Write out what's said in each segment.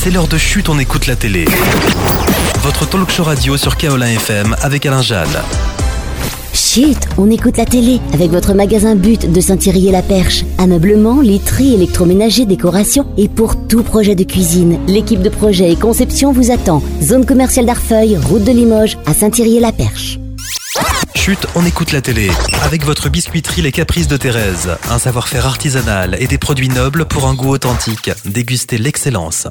C'est l'heure de Chut, on écoute la télé. Votre talk show radio sur Kaolin FM avec Alain Jeanne. Chut, on écoute la télé avec votre magasin But de Saint-Thierry-et-la-Perche. Ameublement, literie, électroménager, décoration et pour tout projet de cuisine. L'équipe de projet et conception vous attend. Zone commerciale d'Arfeuil, route de Limoges, à Saint-Thierry-et-la-Perche. Chut, on écoute la télé avec votre biscuiterie Les Caprices de Thérèse. Un savoir-faire artisanal et des produits nobles pour un goût authentique. Dégustez l'excellence.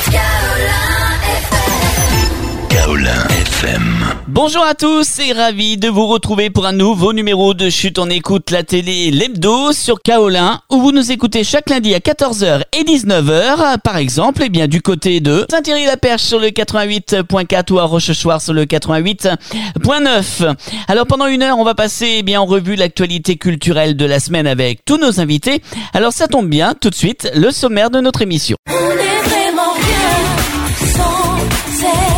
Kaolin FM. Bonjour à tous et ravi de vous retrouver pour un nouveau numéro de Chut, on écoute la télé, l'hebdo sur Kaolin, où vous nous écoutez chaque lundi à 14h et 19h, par exemple, du côté de Saint-Thierry-la-Perche sur le 88.4 ou à Rochechouart sur le 88.9. Alors pendant une heure, on va passer en revue l'actualité culturelle de la semaine avec tous nos invités. Alors ça tombe bien, tout de suite, le sommaire de notre émission. On est vraiment bien sans elle.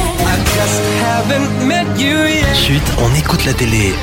Chut, on écoute la télé.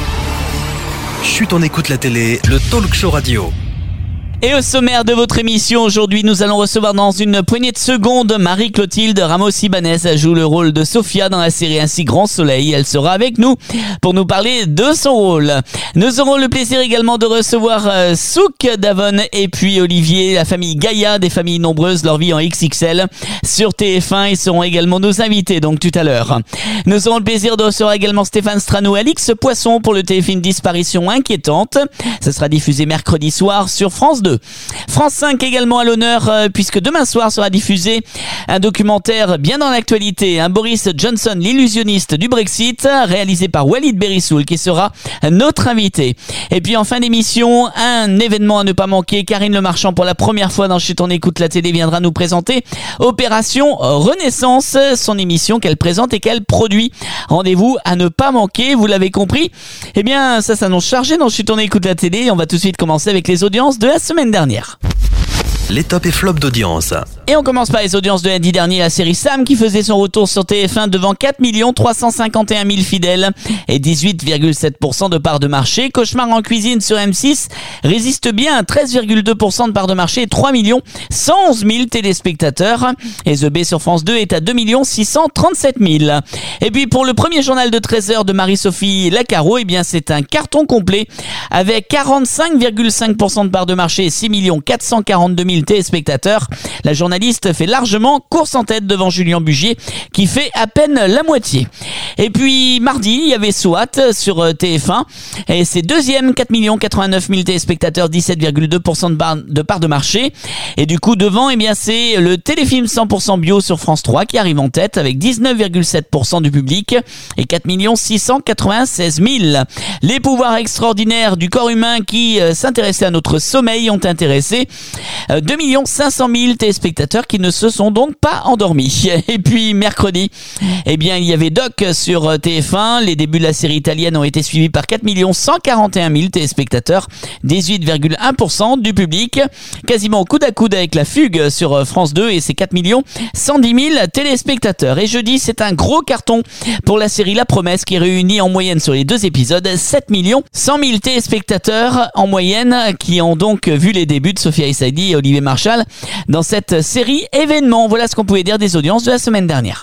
Chut, on écoute la télé, le talk show radio. Et au sommaire de votre émission, aujourd'hui, nous allons recevoir dans une poignée de secondes Marie-Clotilde Ramos-Ibanez. Elle joue le rôle de Sophia dans la série Ainsi Grand Soleil. Elle sera avec nous pour nous parler de son rôle. Nous aurons le plaisir également de recevoir Souk Davon et puis Olivier, la famille Gaïa, des familles nombreuses, leur vie en XXL. Sur TF1, ils seront également nos invités, donc tout à l'heure. Nous aurons le plaisir de recevoir également Stéphane Strano, Alix Poisson pour le téléfilm Disparition inquiétante. Ça sera diffusé mercredi soir sur France 2. France 5 également à l'honneur puisque demain soir sera diffusé un documentaire bien dans l'actualité, Boris Johnson, l'illusionniste du Brexit, réalisé par Walid Berissoul qui sera notre invité. Et puis en fin d'émission, un événement à ne pas manquer, Karine Le Marchand pour la première fois dans Chut, on écoute la télé viendra nous présenter Opération Renaissance, son émission qu'elle présente et qu'elle produit. Rendez-vous à ne pas manquer, vous l'avez compris. Ça s'annonce chargé dans Chut, on écoute la télé. On va tout de suite commencer avec les audiences de la semaine dernière. Les tops et flops d'audience. Et on commence par les audiences de lundi dernier, la série Sam qui faisait son retour sur TF1 devant 4 351 000 fidèles et 18,7% de part de marché. Cauchemar en cuisine sur M6 résiste bien à 13,2% de part de marché et 3 111 000 téléspectateurs. Et The B sur France 2 est à 2 637 000. Et puis pour le premier journal de 13h de Marie-Sophie Lacaro, c'est un carton complet avec 45,5% de part de marché et 6 442 000 téléspectateurs. La journaliste fait largement course en tête devant Julien Bugier qui fait à peine la moitié. Et puis mardi, il y avait SWAT sur TF1 et c'est deuxième, 4 89 000 téléspectateurs, 17,2% de part de marché. Et du coup devant, c'est le téléfilm 100% bio sur France 3 qui arrive en tête avec 19,7% du public et 4 696 000. Les pouvoirs extraordinaires du corps humain qui s'intéressaient à notre sommeil ont intéressé 2 500 000 téléspectateurs qui ne se sont donc pas endormis. Et puis mercredi, il y avait Doc sur TF1. Les débuts de la série italienne ont été suivis par 4 141 000 téléspectateurs, 18,1% du public. Quasiment coude à coude avec La Fugue sur France 2 et c'est 4 110 000 téléspectateurs. Et jeudi, c'est un gros carton pour la série La Promesse qui réunit en moyenne sur les 2 épisodes 7 100 000 téléspectateurs en moyenne qui ont donc vu les débuts de Sophia Saidi et Olivier Marchal dans cette série événement. Voilà ce qu'on pouvait dire des audiences de la semaine dernière.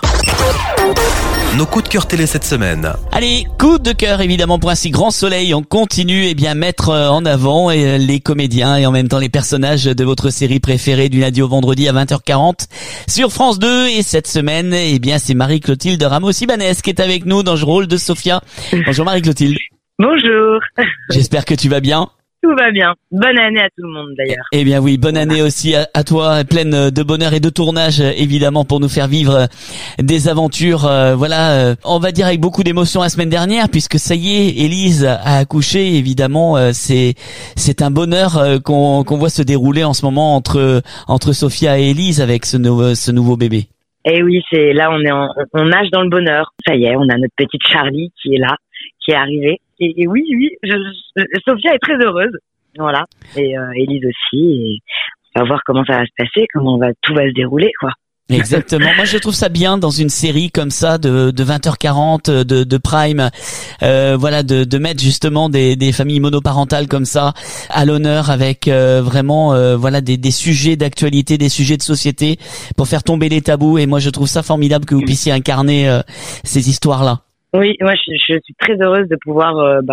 Nos coups de cœur télé cette semaine. Allez, coup de cœur évidemment pour Ainsi Grand Soleil. On continue mettre en avant les comédiens et en même temps les personnages de votre série préférée du lundi au vendredi à 20h40 sur France 2. Et cette semaine, c'est Marie-Clotilde Ramos-Ibanez qui est avec nous dans le rôle de Sophia. Bonjour Marie-Clotilde. Bonjour. J'espère que tu vas bien. Tout va bien. Bonne année à tout le monde d'ailleurs. Oui, bonne année aussi à toi, pleine de bonheur et de tournage évidemment pour nous faire vivre des aventures, on va dire avec beaucoup d'émotion la semaine dernière puisque ça y est, Élise a accouché évidemment, c'est un bonheur qu'on voit se dérouler en ce moment entre Sophia et Élise avec ce nouveau bébé. Et oui, c'est là on nage dans le bonheur. Ça y est, on a notre petite Charlie qui est là, qui est arrivée. Et oui, Sophia est très heureuse, voilà, et Élise aussi. Et on va voir comment ça va se passer, tout va se dérouler, quoi. Exactement. Moi, je trouve ça bien dans une série comme ça de 20h40 de Prime, voilà, de mettre justement des familles monoparentales comme ça à l'honneur avec vraiment voilà des sujets d'actualité, des sujets de société pour faire tomber les tabous. Et moi, je trouve ça formidable que vous puissiez incarner ces histoires-là. Oui, moi je suis très heureuse de pouvoir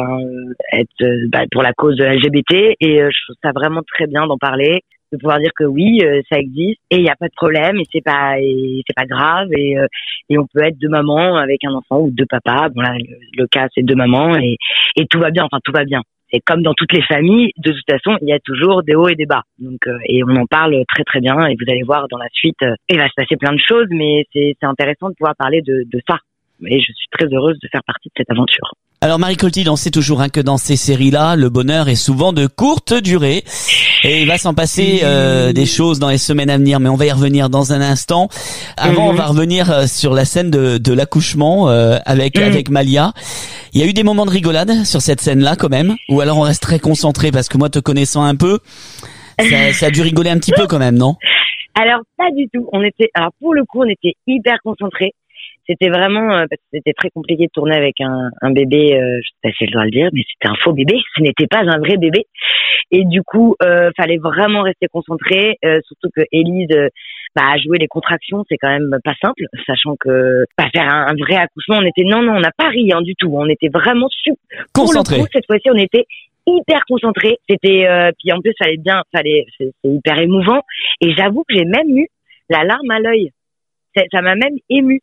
être pour la cause LGBT et je trouve ça vraiment très bien d'en parler, de pouvoir dire que oui, ça existe et il y a pas de problème et c'est pas grave et on peut être deux mamans avec un enfant ou deux papas. Bon là le cas c'est deux mamans et tout va bien, enfin tout va bien. C'est comme dans toutes les familles, de toute façon, il y a toujours des hauts et des bas. Donc et on en parle très très bien et vous allez voir dans la suite, il va se passer plein de choses mais c'est intéressant de pouvoir parler de ça. Et je suis très heureuse de faire partie de cette aventure. Alors Marie Colty, on sait toujours que dans ces séries-là, le bonheur est souvent de courte durée et il va s'en passer des choses dans les semaines à venir, mais on va y revenir dans un instant. Avant, on va revenir sur la scène de l'accouchement avec Malia. Il y a eu des moments de rigolade sur cette scène-là quand même, ou alors on reste très concentré parce que moi, te connaissant un peu, ça a dû rigoler un petit peu quand même, non? Alors pas du tout. Alors pour le coup, on était hyper concentrés. C'était vraiment parce que c'était très compliqué de tourner avec un bébé, je sais pas si je dois le dire, mais c'était un faux bébé, ce n'était pas un vrai bébé. Et du coup, fallait vraiment rester concentré, surtout que Élise a joué les contractions, c'est quand même pas simple, sachant que faire un vrai accouchement, on n'a pas ri du tout, on était vraiment concentré. Pour le coup, cette fois-ci, on était hyper concentré. C'était puis en plus c'est hyper émouvant et j'avoue que j'ai même eu la larme à l'œil. Ça m'a même émue.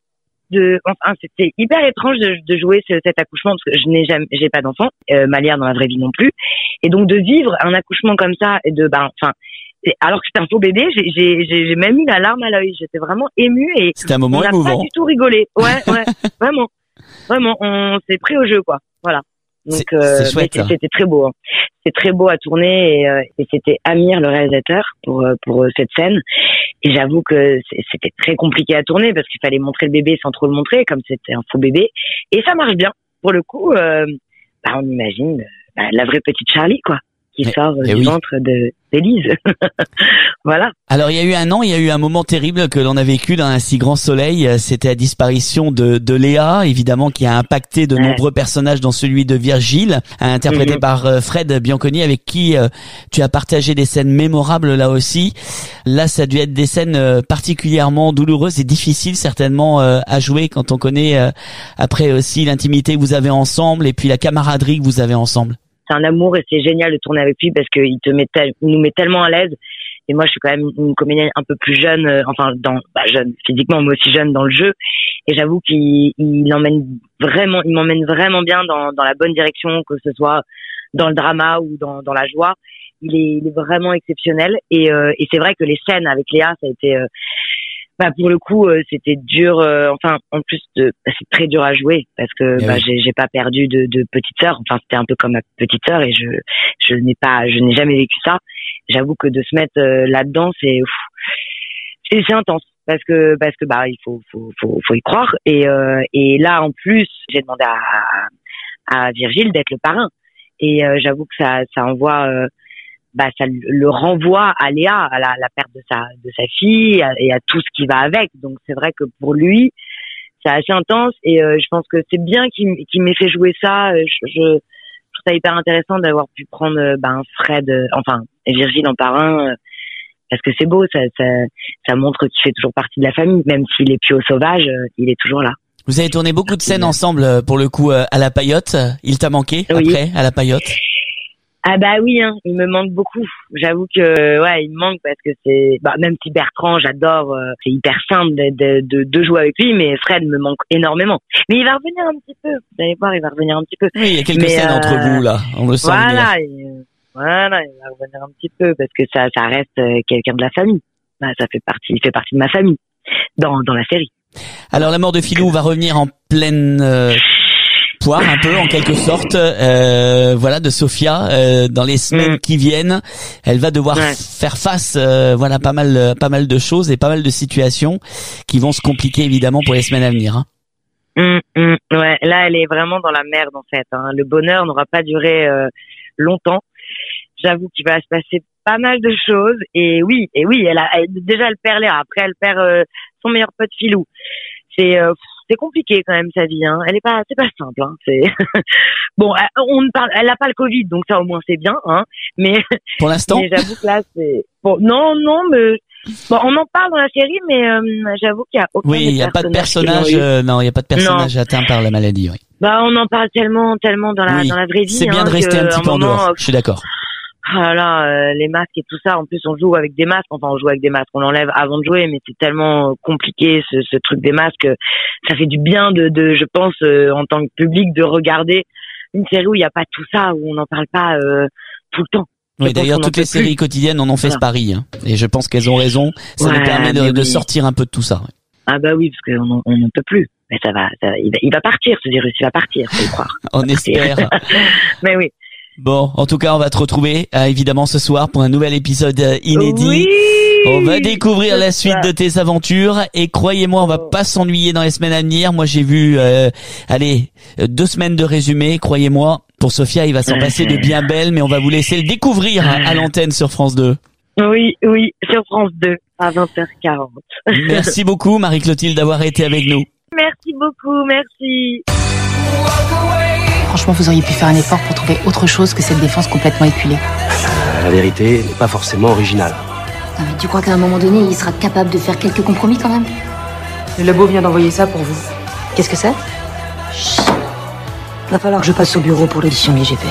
C'était hyper étrange de jouer cet accouchement parce que j'ai pas d'enfant, Malia dans la vraie vie non plus, et donc de vivre un accouchement comme ça et alors que c'était un faux bébé, j'ai même eu la larme à l'œil, j'étais vraiment émue et c'était un moment émouvant. On n'a pas du tout rigolé, ouais, vraiment, on s'est pris au jeu quoi, voilà. Donc c'est chouette, c'était très beau, hein. C'est très beau à tourner et c'était Amir le réalisateur pour cette scène. Et j'avoue que c'était très compliqué à tourner parce qu'il fallait montrer le bébé sans trop le montrer, comme c'était un faux bébé. Et ça marche bien. Pour le coup, on imagine la vraie petite Charlie, quoi, qui sort du ventre d'Élise. Voilà. Alors, il y a eu un moment terrible que l'on a vécu dans Un si grand soleil. C'était la disparition de Léa, évidemment, qui a impacté de nombreux personnages, dont celui de Virgile, interprété par Fred Bianconi, avec qui tu as partagé des scènes mémorables là aussi. Là, ça a dû être des scènes particulièrement douloureuses et difficiles, certainement, à jouer quand on connaît après aussi l'intimité que vous avez ensemble et puis la camaraderie que vous avez ensemble. C'est un amour et c'est génial de tourner avec lui parce qu'il nous met tellement à l'aise. Et moi, je suis quand même une comédienne un peu plus jeune, jeune physiquement, mais aussi jeune dans le jeu. Et j'avoue qu'il m'emmène vraiment bien dans la bonne direction, que ce soit dans le drama ou dans la joie. Il est vraiment exceptionnel. Et c'est vrai que les scènes avec Léa, ça a été, pour le coup, c'était dur. En plus, c'est très dur à jouer parce que j'ai pas perdu de petite sœur. Enfin, c'était un peu comme ma petite sœur et je n'ai jamais vécu ça. J'avoue que de se mettre là-dedans, c'est intense parce que il faut y croire. Et là, en plus, j'ai demandé à Virgile d'être le parrain. Et j'avoue que ça envoie. Ça le renvoie à Léa, à la perte de sa fille et à tout ce qui va avec. Donc c'est vrai que pour lui, c'est assez intense et je pense que c'est bien qu'il m'ait fait jouer ça. Je trouve ça hyper intéressant d'avoir pu prendre Fred, et Virgile en parrain parce que c'est beau, ça montre qu'il fait toujours partie de la famille, même s'il est plus au sauvage, il est toujours là. Vous avez tourné beaucoup de scènes ensemble pour le coup à la Paillote. Il t'a manqué après à la Paillote? Ah oui, il me manque beaucoup. J'avoue que il me manque parce que c'est même si Bertrand, j'adore, c'est hyper simple de jouer avec lui, mais Fred me manque énormément. Mais il va revenir un petit peu. Vous allez voir, il va revenir un petit peu. Oui, il y a quelques scènes entre vous là, on le sent. Voilà, il va revenir un petit peu parce que ça reste quelqu'un de la famille. Il fait partie de ma famille dans la série. Alors la mort de Philou va revenir en pleine poire un peu en quelque sorte de Sophia dans les semaines qui viennent. Elle va devoir faire face pas mal de choses et pas mal de situations qui vont se compliquer évidemment pour les semaines à venir. Ouais, là elle est vraiment dans la merde en fait. Le bonheur n'aura pas duré longtemps. j'avoue qu'il va se passer pas mal de choses. Et oui, déjà elle perd l'air. Après, elle perd son meilleur pote Philou. C'est compliqué quand même sa vie, hein. C'est pas simple, hein. C'est bon, elle a pas le Covid, donc ça au moins c'est bien, hein. Mais pour l'instant, mais j'avoue que là c'est bon, non, mais bon, on en parle dans la série, mais j'avoue qu'il y a aucun. Oui, il y a pas de personnage, non, il y a pas de personnage atteint par la maladie, oui. Bah, on en parle tellement dans la vraie vie. C'est bien de rester un petit peu en dehors. Je suis d'accord. Voilà, les masques et tout ça. En plus, on joue avec des masques. Enfin, on joue avec des masques. On l'enlève avant de jouer, mais c'est tellement compliqué ce truc des masques. Ça fait du bien je pense, en tant que public, de regarder une série où il n'y a pas tout ça, où on n'en parle pas tout le temps. Oui, d'ailleurs, toutes les séries quotidiennes en ont fait ce pari, hein. Et je pense qu'elles ont raison. Ça nous permet de sortir un peu de tout ça. Ouais. Ah bah oui, parce qu'on n'en peut plus. Mais il va partir, ce virus. Il va partir, faut y croire. On espère. Mais oui. Bon, en tout cas, on va te retrouver évidemment ce soir pour un nouvel épisode inédit. Oui, on va découvrir la suite de tes aventures et croyez-moi, on va pas s'ennuyer dans les semaines à venir. Moi, j'ai vu 2 semaines de résumé, croyez-moi. Pour Sophia, il va s'en passer de bien belles, mais on va vous laisser le découvrir à l'antenne sur France 2. Oui, sur France 2 à 20h40. Merci beaucoup Marie-Clotilde d'avoir été avec nous. Merci beaucoup, merci. Franchement, vous auriez pu faire un effort pour trouver autre chose que cette défense complètement éculée. La vérité n'est pas forcément originale. Non, mais tu crois qu'à un moment donné, il sera capable de faire quelques compromis quand même? Le labo vient d'envoyer ça pour vous. Qu'est-ce que c'est? Chut. Va falloir que je passe au bureau pour l'édition IGPN.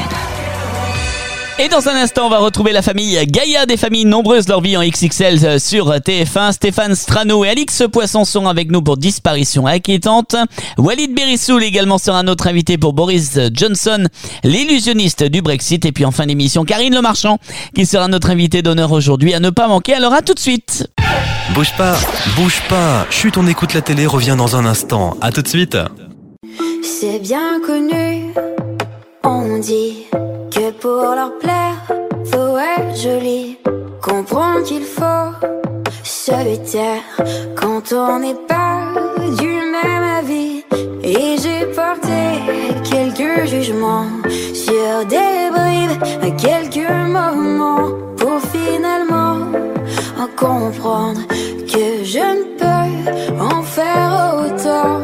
Et dans un instant, on va retrouver la famille Gaïa, des familles nombreuses, leur vie en XXL sur TF1. Stéphane Strano et Alix Poisson sont avec nous pour Disparition inquiétante. Walid Berissoul également sera notre invité pour Boris Johnson, l'illusionniste du Brexit. Et puis en fin d'émission, Karine Le Marchand qui sera notre invité d'honneur aujourd'hui à ne pas manquer. Alors à tout de suite. Bouge pas. Chut, on écoute la télé, revient dans un instant. À tout de suite. C'est bien connu, on dit que pour leur plaire, faut être joli. Comprendre qu'il faut se taire quand on n'est pas du même avis. Et j'ai porté quelques jugements sur des bribes, quelques moments, pour finalement en comprendre que je ne peux en faire autant.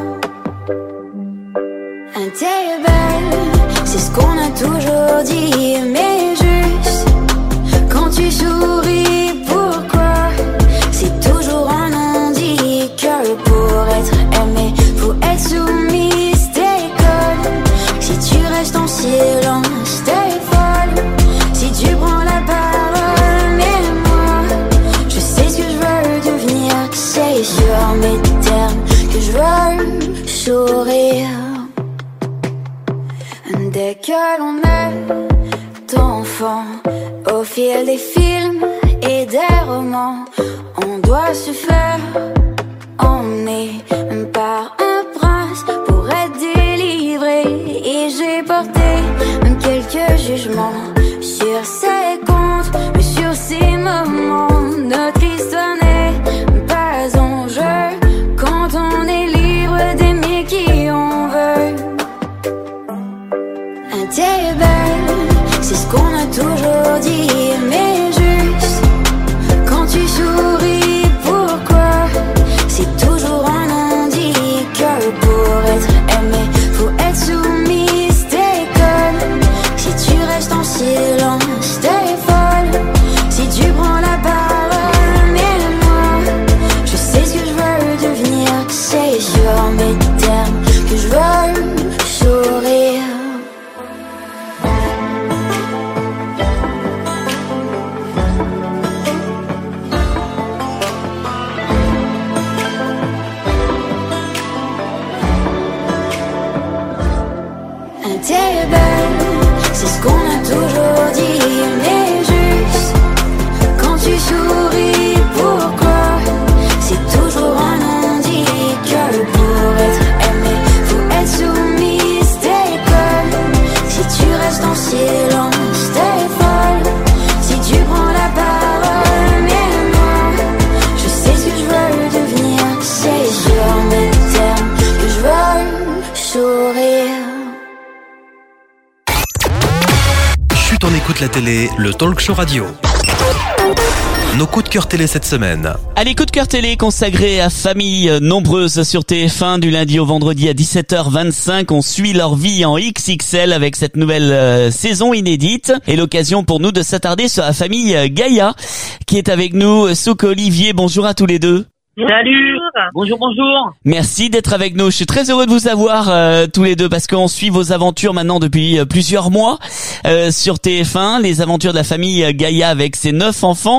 T'es belle, c'est ce qu'on a toujours dit, mais juste quand tu souris, pourquoi? C'est toujours un non-dit, que pour être aimé, faut être soumise, t'es conne. Si tu restes en silence, t'es folle. Si tu prends la parole, mais moi, je sais ce que je veux devenir, c'est sur mes termes que je veux sourire. Dès que l'on est enfant, au fil des films et des romans, on doit se faire emmener par un prince pour être délivré. Et j'ai porté quelques jugements sur ses comptes, mais sur ces moments, notre histoire n'est pas en jeu quand on est libre d'aimer qui on veut. T'es belle, c'est ce qu'on a toujours dit, mais juste quand tu souris, pourquoi? C'est toujours un non-dit, que pour être aimé, faut être soumise, t'es conne. Si tu restes en silence, la télé, le talk show radio. Nos coups de cœur télé cette semaine. Allez, coup de cœur télé consacré à familles nombreuses sur TF1 du lundi au vendredi à 17h25. On suit leur vie en XXL avec cette nouvelle saison inédite. Et l'occasion pour nous de s'attarder sur la famille Gaïa qui est avec nous. Souk, Olivier, bonjour à tous les deux. Salut. Bonjour. Merci d'être avec nous. Je suis très heureux de vous avoir tous les deux parce qu'on suit vos aventures maintenant depuis plusieurs mois sur TF1, les aventures de la famille Gaïa avec ses 9 enfants.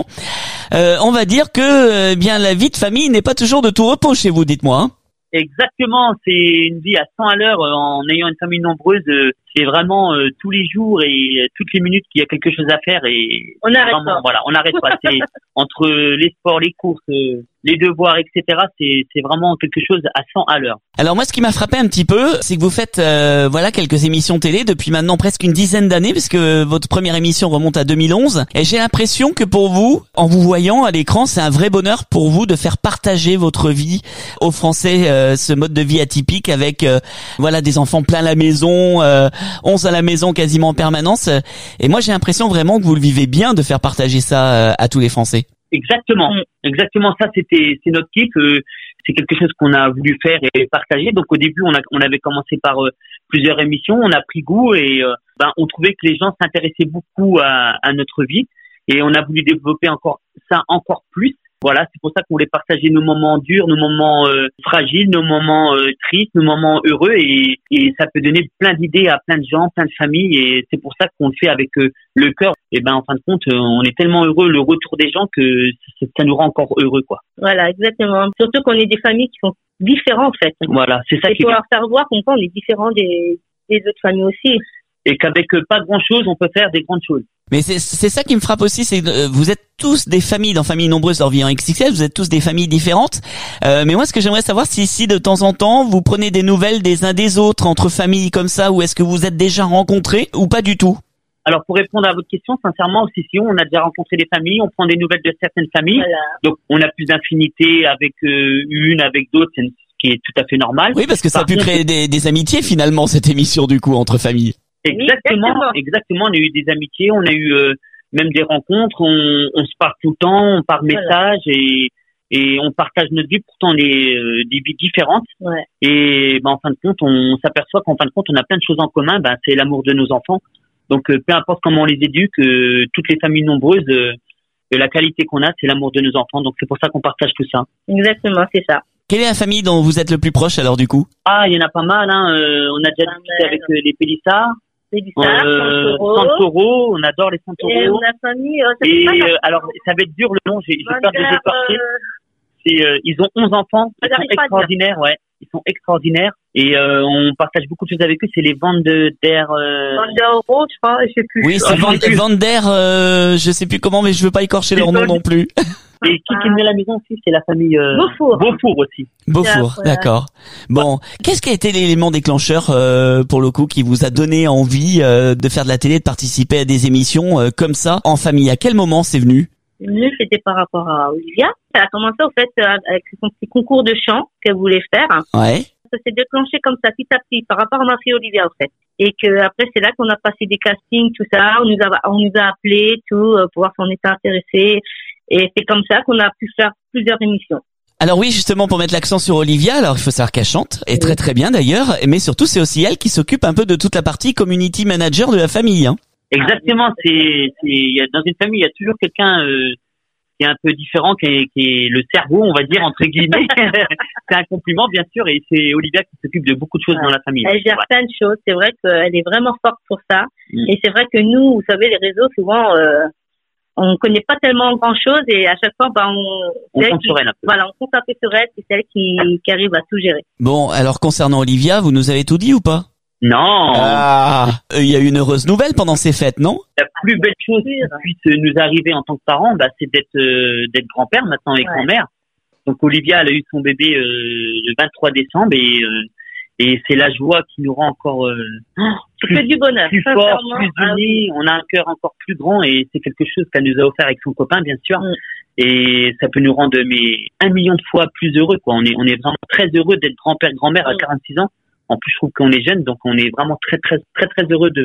On va dire que bien la vie de famille n'est pas toujours de tout repos chez vous, dites-moi. Hein. Exactement, c'est une vie à 100 à l'heure en ayant une famille nombreuse. C'est vraiment tous les jours et toutes les minutes qu'il y a quelque chose à faire et on n'arrête pas. Voilà, on n'arrête pas. C'est entre les sports, les courses, les devoirs, etc. C'est vraiment quelque chose à 100 à l'heure. Alors moi, ce qui m'a frappé un petit peu, c'est que vous faites voilà quelques émissions télé depuis maintenant presque une dizaine d'années, parce que votre première émission remonte à 2011. Et j'ai l'impression que pour vous, en vous voyant à l'écran, c'est un vrai bonheur pour vous de faire partager votre vie aux Français, ce mode de vie atypique avec voilà des enfants plein la maison, 11 à la maison quasiment en permanence. Et moi, j'ai l'impression vraiment que vous le vivez bien de faire partager ça à tous les Français. Exactement ça, c'est notre kiff, c'est quelque chose qu'on a voulu faire et partager. Donc au début on avait commencé par plusieurs émissions, on a pris goût et on trouvait que les gens s'intéressaient beaucoup à notre vie et on a voulu développer encore plus. Voilà, c'est pour ça qu'on voulait partager nos moments durs, nos moments fragiles, nos moments tristes, nos moments heureux et ça peut donner plein d'idées à plein de gens, plein de familles et c'est pour ça qu'on le fait avec le cœur. Et en fin de compte, on est tellement heureux le retour des gens que ça nous rend encore heureux quoi. Voilà, exactement. Surtout qu'on est des familles qui sont différentes en fait. Voilà, c'est ça qui faut leur faire voir qu'on est différents des autres familles aussi. Et qu'avec pas grand chose, on peut faire des grandes choses. Mais c'est ça qui me frappe aussi, c'est que vous êtes tous des familles dans Familles Nombreuses leur vie en XXL, vous êtes tous des familles différentes. Mais moi, ce que j'aimerais savoir, c'est si de temps en temps, vous prenez des nouvelles des uns des autres entre familles comme ça, ou est-ce que vous êtes déjà rencontrés ou pas du tout? Alors, pour répondre à votre question, sincèrement, aussi, si on a déjà rencontré des familles, on prend des nouvelles de certaines familles. Voilà. Donc, on a plus d'infinité avec une, avec d'autres, ce qui est tout à fait normal. Oui, parce que ça a pu créer des amitiés finalement, cette émission du coup, entre familles. Exactement. On a eu des amitiés, on a eu même des rencontres, on se parle tout le temps, on parle message et on partage notre vie, pourtant on est des vies différentes. Ouais. Et en fin de compte, on s'aperçoit qu'en fin de compte, on a plein de choses en commun, c'est l'amour de nos enfants. Donc peu importe comment on les éduque, toutes les familles nombreuses, la qualité qu'on a, c'est l'amour de nos enfants. Donc c'est pour ça qu'on partage tout ça. Exactement, c'est ça. Quelle est la famille dont vous êtes le plus proche alors du coup? Il y en a pas mal, hein. On a déjà discuté avec les Pélissards. Santoro, on adore les Santoro. Et la famille, alors, ça va être dur le nom, j'ai peur de les éparpiller. Ils ont 11 enfants, ils sont extraordinaires, ils sont extraordinaires. Et on partage beaucoup de choses avec eux, c'est les Vander je crois, je sais plus. Oui, c'est Vander, je sais plus comment, mais je veux pas écorcher leur nom non plus. Et qui est venu à la maison aussi, c'est la famille Beaufour aussi. Beaufour, d'accord. Bon, qu'est-ce qui a été l'élément déclencheur pour le coup qui vous a donné envie de faire de la télé, de participer à des émissions comme ça en famille? À quel moment c'est venu? Nous, c'était par rapport à Olivia. Elle a commencé au fait avec son petit concours de chant qu'elle voulait faire. Ouais. Ça s'est déclenché comme ça petit à petit par rapport à ma fille Olivia au fait. Et que après c'est là qu'on a passé des castings, tout ça. On nous a appelés, tout pour voir si on était intéressés. Et c'est comme ça qu'on a pu faire plusieurs émissions. Alors oui, justement, pour mettre l'accent sur Olivia, alors il faut savoir qu'elle chante, et très très bien d'ailleurs, mais surtout c'est aussi elle qui s'occupe un peu de toute la partie community manager de la famille. Hein. Exactement, dans une famille, il y a toujours quelqu'un qui est un peu différent, qui est le cerveau, on va dire, entre guillemets. C'est un compliment, bien sûr, et c'est Olivia qui s'occupe de beaucoup de choses dans la famille. Elle gère plein de choses, c'est vrai qu'elle est vraiment forte pour ça. Et c'est vrai que nous, vous savez, les réseaux, souvent... on connaît pas tellement grand chose et à chaque fois, on compte sur elle un peu. Voilà, on compte un peu sur elle, c'est elle qui arrive à tout gérer. Bon, alors concernant Olivia, vous nous avez tout dit ou pas? Non. Il y a eu une heureuse nouvelle pendant ces fêtes, non? La plus belle chose qui puisse nous arriver en tant que parents, c'est d'être grand-père maintenant et grand-mère. Donc Olivia, elle a eu son bébé le 23 décembre et c'est la joie qui nous rend encore plus du bonheur, plus fort, plus unis. On a un cœur encore plus grand et c'est quelque chose qu'elle nous a offert avec son copain, bien sûr. Et ça peut nous rendre 1 million de fois plus heureux, quoi. On est vraiment très heureux d'être grand-père, grand-mère à 46 ans. En plus, je trouve qu'on est jeune, donc on est vraiment très, très, très, très heureux de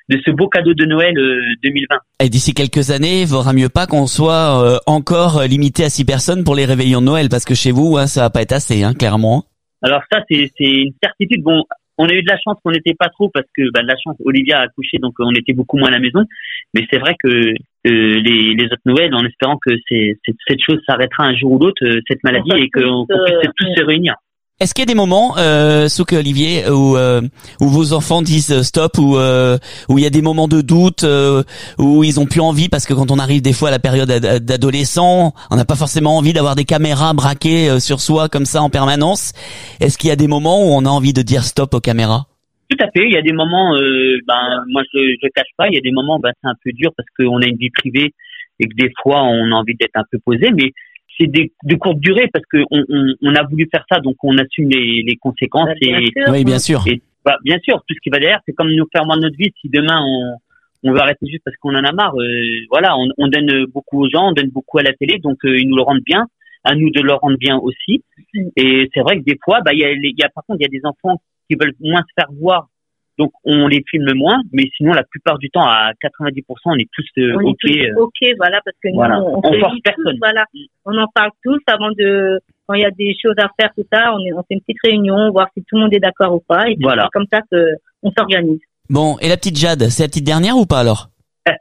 ce beau cadeau de Noël 2020. Et d'ici quelques années, il vaudra mieux pas qu'on soit encore limité à 6 personnes pour les réveillons de Noël, parce que chez vous, ça va pas être assez, clairement. Alors ça, c'est une certitude. Bon, on a eu de la chance qu'on n'était pas trop, parce que de la chance, Olivia a accouché, donc on était beaucoup moins à la maison. Mais c'est vrai que les autres Noëls, en espérant que cette chose s'arrêtera un jour ou l'autre, cette maladie, et qu'on puisse tous se réunir. Est-ce qu'il y a des moments, Souk et Olivier, où vos enfants disent stop, où il y a des moments de doute, où ils ont plus envie, parce que quand on arrive des fois à la période d'adolescent, on n'a pas forcément envie d'avoir des caméras braquées sur soi comme ça en permanence. Est-ce qu'il y a des moments où on a envie de dire stop aux caméras? Tout à fait. Il y a des moments, moi je cache pas, il y a des moments, c'est un peu dur parce qu'on a une vie privée et que des fois on a envie d'être un peu posé, mais c'est de courte durée parce que on a voulu faire ça, donc on assume les conséquences. Oui, bien sûr. Et bien sûr, tout ce qui va derrière, c'est comme nous faire moins notre vie. Si demain on veut arrêter juste parce qu'on en a marre, on donne beaucoup aux gens, on donne beaucoup à la télé, donc ils nous le rendent bien. À nous de leur rendre bien aussi. Et c'est vrai que des fois, par contre, il y a des enfants qui veulent moins se faire voir, donc on les filme moins, mais sinon la plupart du temps, à 90%, on est tous ok, voilà, parce que nous, on force personne. Voilà, on en parle tous avant quand il y a des choses à faire, tout ça, on fait une petite réunion, voir si tout le monde est d'accord ou pas, et puis c'est comme ça qu'on s'organise. Bon, et la petite Jade, c'est la petite dernière ou pas alors?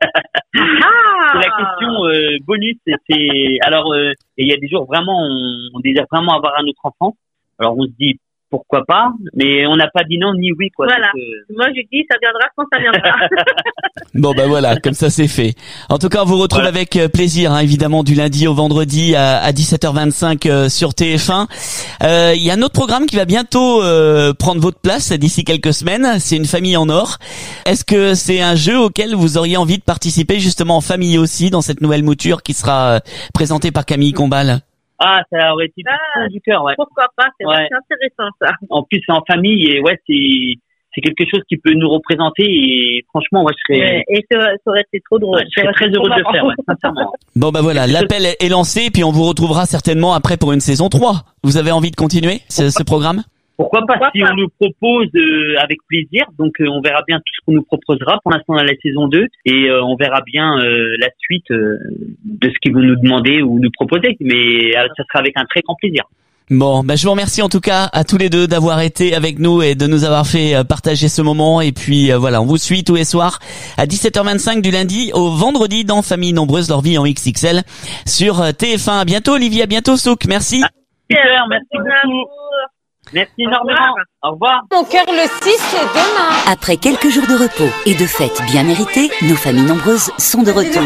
C'est la question bonus. Alors, il y a des jours vraiment, on désire vraiment avoir un autre enfant. Alors on se dit pourquoi pas, mais on n'a pas dit non ni oui, quoi. Voilà. Moi je dis ça viendra quand ça viendra. Bon voilà, comme ça c'est fait. En tout cas, on vous retrouve avec plaisir, évidemment, du lundi au vendredi à 17h25 sur TF1. Il y a un autre programme qui va bientôt prendre votre place d'ici quelques semaines. C'est Une famille en or. Est-ce que c'est un jeu auquel vous auriez envie de participer justement en famille aussi dans cette nouvelle mouture qui sera présentée par Camille Combal? Ah, ça aurait été du cœur, ouais. Pourquoi pas, c'est intéressant ça. En plus, c'est en famille et c'est quelque chose qui peut nous représenter et franchement, je serais... Et ça aurait été trop drôle. Je serais très heureux de le faire, sincèrement. Bon, voilà, l'appel est lancé puis on vous retrouvera certainement après pour une saison 3. Vous avez envie de continuer ce programme? Pourquoi pas, si on nous propose avec plaisir. Donc on verra bien tout ce qu'on nous proposera. Pour l'instant on a la saison 2 et on verra bien la suite de ce qu'ils vont nous demander ou nous proposer. Mais ça sera avec un très grand plaisir. Bon, je vous remercie en tout cas à tous les deux d'avoir été avec nous et de nous avoir fait partager ce moment. Et puis on vous suit tous les soirs à 17h25 du lundi au vendredi dans Famille Nombreuse, leur vie en XXL sur TF1. À bientôt Olivier, à bientôt Souk, merci. Super, merci beaucoup. Merci énormément. Au revoir. Mon cœur le 6, c'est demain. Après quelques jours de repos et de fêtes bien méritées, nos familles nombreuses sont de retour.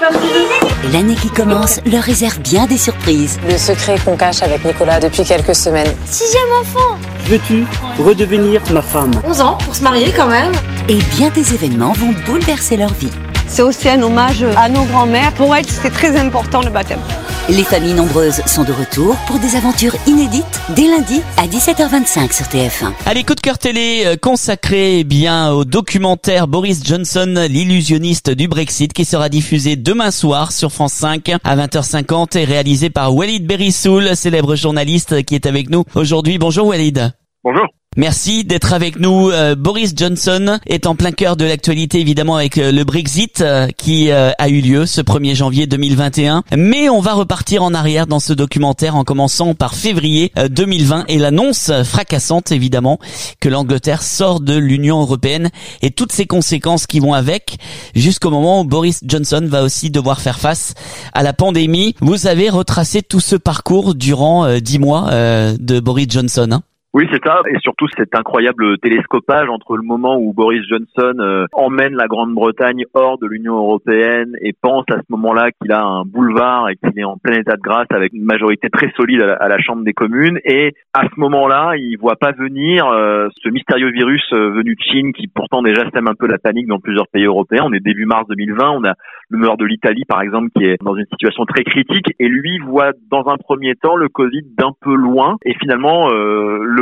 Et l'année qui commence leur réserve bien des surprises. Le secret qu'on cache avec Nicolas depuis quelques semaines. 6e enfant. Veux-tu redevenir ma femme? 11 ans pour se marier quand même. Et bien des événements vont bouleverser leur vie. C'est aussi un hommage à nos grands-mères. Pour elles, c'était très important le baptême. Les familles nombreuses sont de retour pour des aventures inédites dès lundi à 17h25 sur TF1. Allez, coup de cœur télé consacré au documentaire Boris Johnson, l'illusionniste du Brexit, qui sera diffusé demain soir sur France 5 à 20h50 et réalisé par Walid Berissoul, célèbre journaliste qui est avec nous aujourd'hui. Bonjour Walid. Bonjour. Merci d'être avec nous. Boris Johnson est en plein cœur de l'actualité, évidemment, avec le Brexit qui a eu lieu ce 1er janvier 2021. Mais on va repartir en arrière dans ce documentaire en commençant par février 2020 et l'annonce fracassante, évidemment, que l'Angleterre sort de l'Union européenne et toutes ses conséquences qui vont avec, jusqu'au moment où Boris Johnson va aussi devoir faire face à la pandémie. Vous avez retracé tout ce parcours durant 10 mois de Boris Johnson, Oui, c'est ça, et surtout cet incroyable télescopage entre le moment où Boris Johnson emmène la Grande-Bretagne hors de l'Union européenne et pense à ce moment-là qu'il a un boulevard et qu'il est en plein état de grâce avec une majorité très solide à la Chambre des communes, et à ce moment-là, il voit pas venir ce mystérieux virus venu de Chine qui pourtant déjà sème un peu la panique dans plusieurs pays européens. On est début mars 2020, on a le nord de l'Italie par exemple qui est dans une situation très critique, et lui voit dans un premier temps le Covid d'un peu loin, et finalement le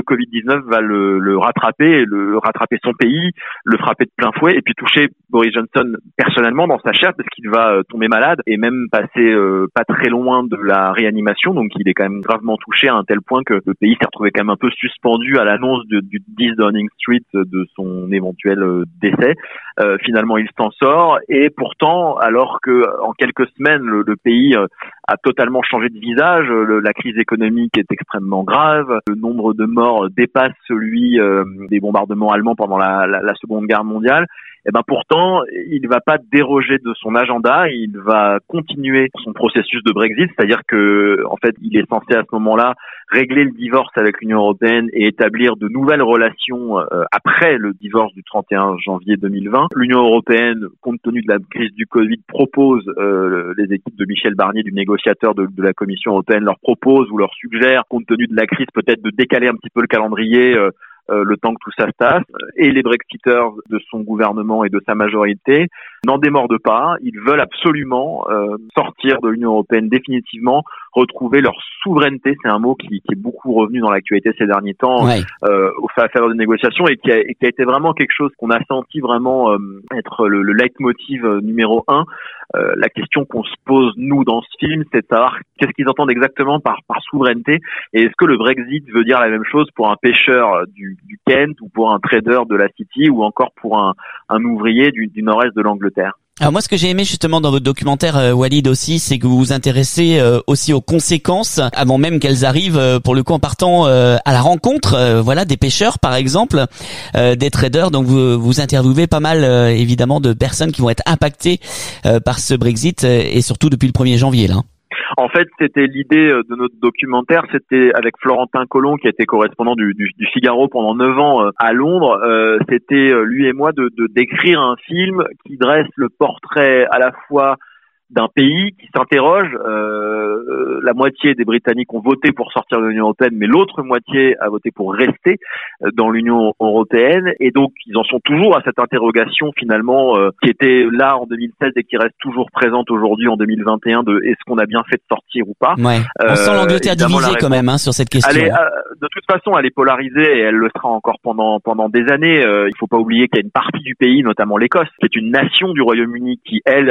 Covid-19 va le rattraper, rattraper son pays, le frapper de plein fouet et puis toucher Boris Johnson personnellement dans sa chair parce qu'il va tomber malade et même passer pas très loin de la réanimation. Donc il est quand même gravement touché à un tel point que le pays s'est retrouvé quand même un peu suspendu à l'annonce du 10 Downing Street de son éventuel décès. Finalement, il s'en sort et pourtant, alors que en quelques semaines, le pays a totalement changé de visage, la crise économique est extrêmement grave, le nombre de morts dépasse celui des bombardements allemands pendant la Seconde Guerre mondiale. Et ben pourtant, il ne va pas déroger de son agenda, il va continuer son processus de Brexit, c'est-à-dire que en fait, il est censé à ce moment-là régler le divorce avec l'Union européenne et établir de nouvelles relations après le divorce du 31 janvier 2020. L'Union européenne, compte tenu de la crise du Covid, propose, les équipes de Michel Barnier, du négociateur de la Commission européenne, leur propose ou leur suggère, compte tenu de la crise, peut-être de décaler un petit peu le calendrier le temps que tout ça se tasse, et les Brexiteurs de son gouvernement et de sa majorité n'en démordent pas. Ils veulent absolument sortir de l'Union européenne définitivement, retrouver leur souveraineté. C'est un mot qui est beaucoup revenu dans l'actualité ces derniers temps, au faveur des négociations, et qui a été vraiment quelque chose qu'on a senti vraiment être le leitmotiv numéro 1. La question qu'on se pose, nous, dans ce film, c'est de savoir qu'est-ce qu'ils entendent exactement par souveraineté, et est-ce que le Brexit veut dire la même chose pour un pêcheur du Kent, ou pour un trader de la City, ou encore pour un ouvrier du nord-est de l'Angleterre. Alors moi, ce que j'ai aimé justement dans votre documentaire, Walid, aussi, c'est que vous vous intéressez aussi aux conséquences avant même qu'elles arrivent, pour le coup, en partant à la rencontre, des pêcheurs, par exemple, des traders. Donc vous interviewez pas mal, évidemment, de personnes qui vont être impactées par ce Brexit, et surtout depuis le 1er janvier, là. En fait, c'était l'idée de notre documentaire, c'était avec Florentin Collomb, qui a été correspondant du Figaro pendant 9 ans à Londres. C'était lui et moi de d'écrire un film qui dresse le portrait à la fois d'un pays qui s'interroge. La moitié des Britanniques ont voté pour sortir de l'Union européenne, mais l'autre moitié a voté pour rester dans l'Union européenne. Et donc, ils en sont toujours à cette interrogation, finalement, qui était là en 2016 et qui reste toujours présente aujourd'hui en 2021, de est-ce qu'on a bien fait de sortir ou pas. Ouais. On sent l'Angleterre divisée quand même sur cette question. De toute façon, elle est polarisée, et elle le sera encore pendant des années. Il faut pas oublier qu'il y a une partie du pays, notamment l'Écosse, qui est une nation du Royaume-Uni, qui, elle,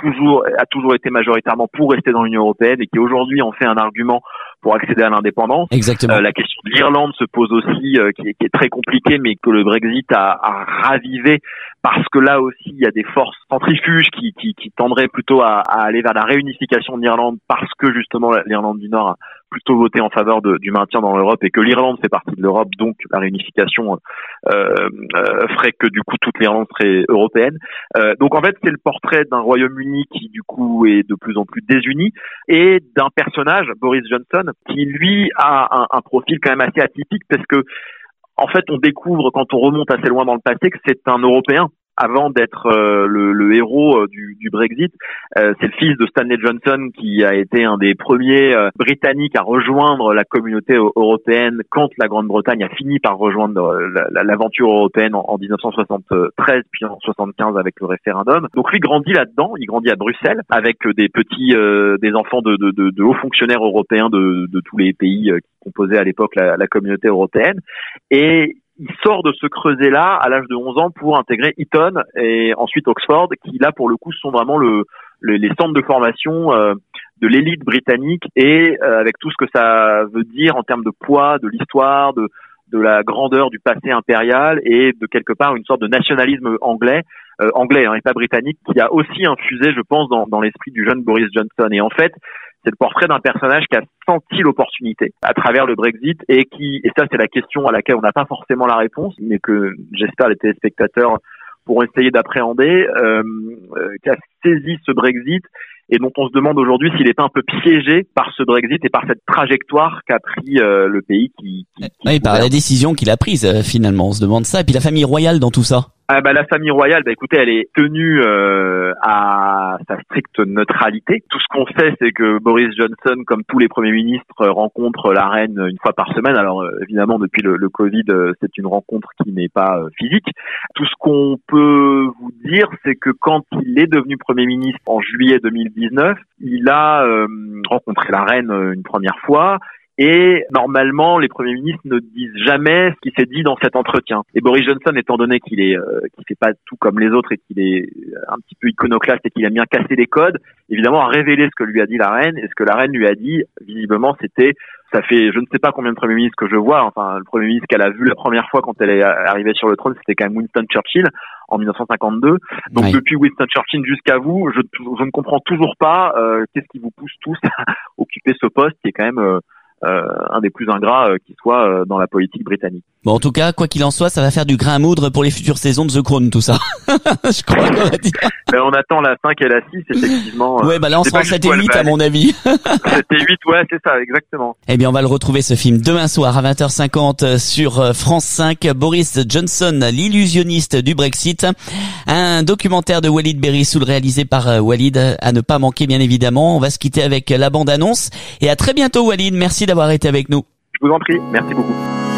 a toujours été majoritairement pour rester dans l'Union européenne, et qui aujourd'hui en fait un argument pour accéder à l'indépendance. Exactement. La question de l'Irlande se pose aussi, qui est très compliquée, mais que le Brexit a ravivé, parce que là aussi il y a des forces centrifuges qui tendraient plutôt à aller vers la réunification de l'Irlande, parce que justement l'Irlande du Nord a plutôt voté en faveur du maintien dans l'Europe, et que l'Irlande fait partie de l'Europe, donc la réunification ferait que du coup toute l'Irlande serait européenne. Donc en fait, c'est le portrait d'un Royaume-Uni qui du coup est de plus en plus désuni, et d'un personnage, Boris Johnson, qui lui a un profil quand même assez atypique, parce que en fait on découvre, quand on remonte assez loin dans le passé, que c'est un Européen. Avant d'être le héros du Brexit, c'est le fils de Stanley Johnson, qui a été un des premiers Britanniques à rejoindre la communauté européenne quand la Grande-Bretagne a fini par rejoindre l'aventure européenne en 1973, puis en 1975 avec le référendum. Donc lui grandit là-dedans, il grandit à Bruxelles avec des enfants de hauts fonctionnaires européens de tous les pays qui composaient à l'époque la communauté européenne, et il sort de ce creuset-là à l'âge de 11 ans pour intégrer Eton et ensuite Oxford, qui là pour le coup sont vraiment les centres de formation de l'élite britannique, et avec tout ce que ça veut dire en termes de poids, de l'histoire, de la grandeur du passé impérial, et de quelque part une sorte de nationalisme anglais et pas britannique, qui a aussi infusé, je pense, dans l'esprit du jeune Boris Johnson. Et en fait, c'est le portrait d'un personnage qui a senti l'opportunité à travers le Brexit, et ça c'est la question à laquelle on n'a pas forcément la réponse, mais que j'espère les téléspectateurs pourront essayer d'appréhender, qui a saisi ce Brexit, et dont on se demande aujourd'hui s'il est un peu piégé par ce Brexit et par cette trajectoire qu'a pris le pays par la décision qu'il a prise, finalement, on se demande ça. Et puis la famille royale dans tout ça. La famille royale, écoutez, elle est tenue à sa stricte neutralité. Tout ce qu'on sait, c'est que Boris Johnson, comme tous les premiers ministres, rencontre la reine une fois par semaine. Alors évidemment, depuis le Covid, c'est une rencontre qui n'est pas physique. Tout ce qu'on peut vous dire, c'est que quand il est devenu Premier ministre en juillet 2019, il a rencontré la reine une première fois, Et normalement, les premiers ministres ne disent jamais ce qui s'est dit dans cet entretien. Et Boris Johnson, étant donné qu'il fait pas tout comme les autres et qu'il est un petit peu iconoclaste et qu'il aime bien casser les codes, évidemment a révélé ce que lui a dit la reine. Et ce que la reine lui a dit, visiblement, c'était, ça fait je ne sais pas combien de premiers ministres que je vois. Enfin, le premier ministre qu'elle a vu la première fois quand elle est arrivée sur le trône, c'était quand même Winston Churchill en 1952. Donc oui. Depuis Winston Churchill jusqu'à vous, je ne comprends toujours pas qu'est-ce qui vous pousse tous à occuper ce poste qui est quand même un des plus ingrats qui soit dans la politique britannique. Bon, en tout cas, quoi qu'il en soit, ça va faire du grain à moudre pour les futures saisons de The Crown, tout ça. Je crois qu'on va dire. Ben, on attend la 5 et la 6, effectivement. Ouais, bah là, on sera en 7 et 8, à mon avis. 7 et 8, ouais, c'est ça, exactement. Eh bien, on va le retrouver, ce film, demain soir à 20h50 sur France 5. Boris Johnson, l'illusionniste du Brexit. Un documentaire de Walid Berissoul réalisé par Walid, à ne pas manquer, bien évidemment. On va se quitter avec la bande-annonce. Et à très bientôt, Walid. Merci d'avoir été avec nous. Je vous en prie. Merci beaucoup.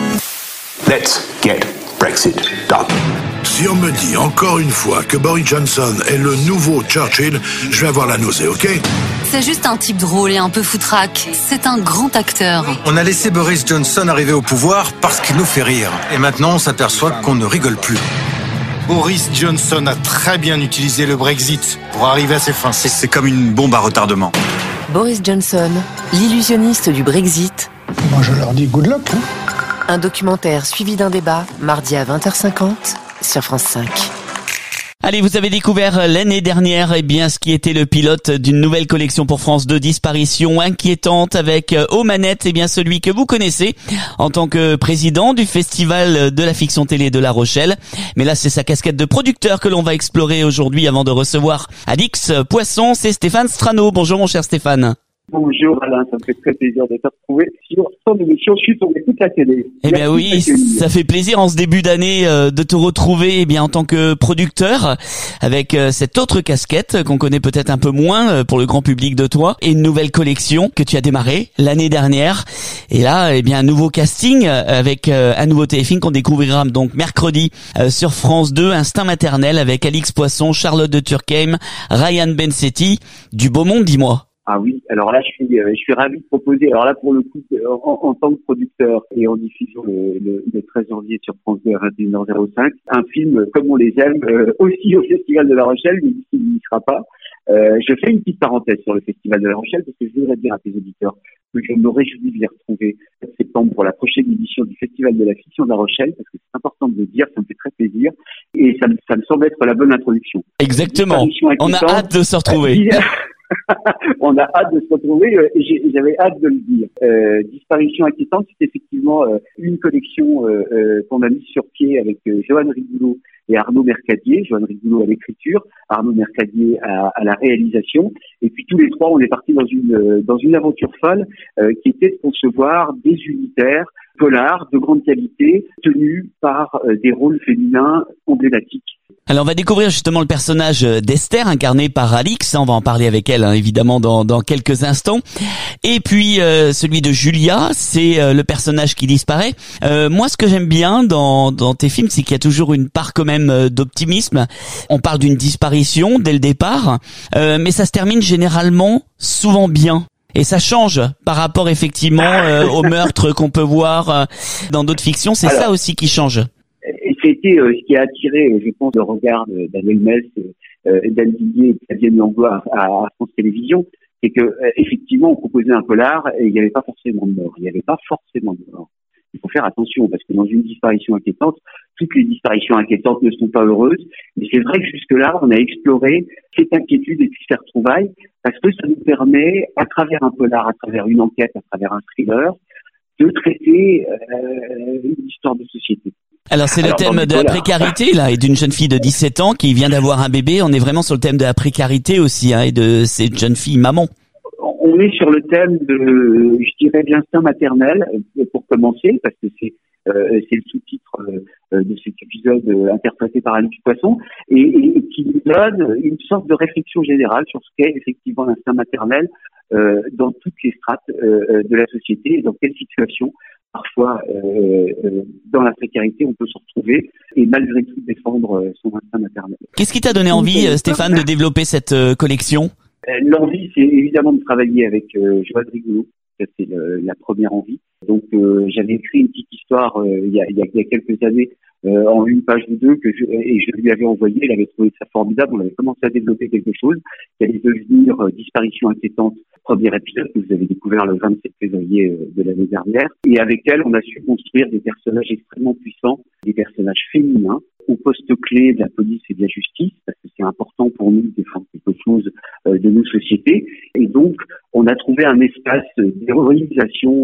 Let's get Brexit done. Si on me dit encore une fois que Boris Johnson est le nouveau Churchill, je vais avoir la nausée, ok ? C'est juste un type drôle et un peu foutraque. C'est un grand acteur. On a laissé Boris Johnson arriver au pouvoir parce qu'il nous fait rire. Et maintenant, on s'aperçoit qu'on ne rigole plus. Boris Johnson a très bien utilisé le Brexit pour arriver à ses fins. C'est comme une bombe à retardement. Boris Johnson, l'illusionniste du Brexit. Moi, je leur dis good luck, hein. Un documentaire suivi d'un débat, mardi à 20h50 sur France 5. Allez, vous avez découvert l'année dernière, ce qui était le pilote d'une nouvelle collection pour France 2, disparition inquiétante avec aux manettes, celui que vous connaissez en tant que président du Festival de la fiction télé de La Rochelle. Mais là, c'est sa casquette de producteur que l'on va explorer aujourd'hui avant de recevoir Alix Poisson. C'est Stéphane Strano. Bonjour mon cher Stéphane. Bonjour Alain, ça me fait très plaisir de te retrouver sur ton émission Chut, on écoute la télé. Eh bien oui, ça fait plaisir en ce début d'année de te retrouver en tant que producteur avec cette autre casquette qu'on connaît peut-être un peu moins pour le grand public de toi et une nouvelle collection que tu as démarrée l'année dernière. Et là, un nouveau casting avec un nouveau téléfilm qu'on découvrira donc mercredi sur France 2, Instinct maternel avec Alix Poisson, Charlotte de Turckheim, Ryan Bensetti. Du beau monde, dis-moi. Ah oui, alors là je suis ravi de proposer, alors là pour le coup en tant que producteur et en diffusion le 13 janvier sur France 2 à 21h05, un film comme on les aime aussi au Festival de La Rochelle, mais ici il n'y sera pas. Je fais une petite parenthèse sur le Festival de La Rochelle parce que je voudrais dire à tes auditeurs que je me réjouis de les retrouver en septembre pour la prochaine édition du Festival de la fiction de La Rochelle, parce que c'est important de le dire, ça me fait très plaisir et ça me semble être la bonne introduction. Exactement, on a hâte de se retrouver. On a hâte de se retrouver et j'avais hâte de le dire. Disparition inquiétante, c'est effectivement une collection qu'on a mise sur pied avec Johan Rigoulot et Arnaud Mercadier. Johan Rigoulot à l'écriture, Arnaud Mercadier à la réalisation. Et puis tous les trois, on est partis dans une aventure folle qui était de concevoir des unitaires polars de grande qualité tenus par des rôles féminins emblématiques. Alors on va découvrir justement le personnage d'Esther incarné par Alix, on va en parler avec elle évidemment dans quelques instants. Et puis celui de Julia, c'est le personnage qui disparaît. Moi ce que j'aime bien dans tes films, c'est qu'il y a toujours une part quand même d'optimisme. On parle d'une disparition dès le départ, mais ça se termine généralement souvent bien. Et ça change par rapport effectivement au meurtre qu'on peut voir dans d'autres fictions, c'est ça aussi qui change. C'était ce qui a attiré, je pense, le regard d'Adèle Mess, d'Anne Didier et de Fabienne Langlois à France Télévisions, c'est que effectivement on proposait un polar et il n'y avait pas forcément de mort. Il faut faire attention parce que dans une disparition inquiétante, toutes les disparitions inquiétantes ne sont pas heureuses. Mais c'est vrai que jusque-là, on a exploré cette inquiétude et puis ces retrouvailles parce que ça nous permet, à travers un polar, à travers une enquête, à travers un thriller, de traiter une histoire de société. Alors c'est le thème de la précarité là et d'une jeune fille de 17 ans qui vient d'avoir un bébé. On est vraiment sur le thème de la précarité aussi et de cette jeune fille maman. On est sur le thème de, je dirais, de l'instinct maternel pour commencer parce que c'est le sous-titre de cet épisode interprété par Alix Poisson et qui nous donne une sorte de réflexion générale sur ce qu'est effectivement l'instinct maternel dans toutes les strates de la société et dans quelle situation parfois dans la précarité on peut se retrouver et malgré tout défendre son instinct maternel. Qu'est-ce qui t'a donné envie, Stéphane, de développer cette collection ? L'envie, c'est évidemment de travailler avec Johan Rigoulot. C'est la première première envie. Donc j'avais écrit une petite histoire il y a quelques années en une page ou deux et je lui avais envoyé. Elle avait trouvé ça formidable. On avait commencé à développer quelque chose qui allait devenir Disparition inquiétante, premier épisode que vous avez découvert le 27 février de l'année dernière. Et avec elle, on a su construire des personnages extrêmement puissants, des personnages féminins au poste clé de la police et de la justice, parce que c'est important pour nous de défendre quelque chose de nos sociétés. Et donc, on a trouvé un espace d'héroïsation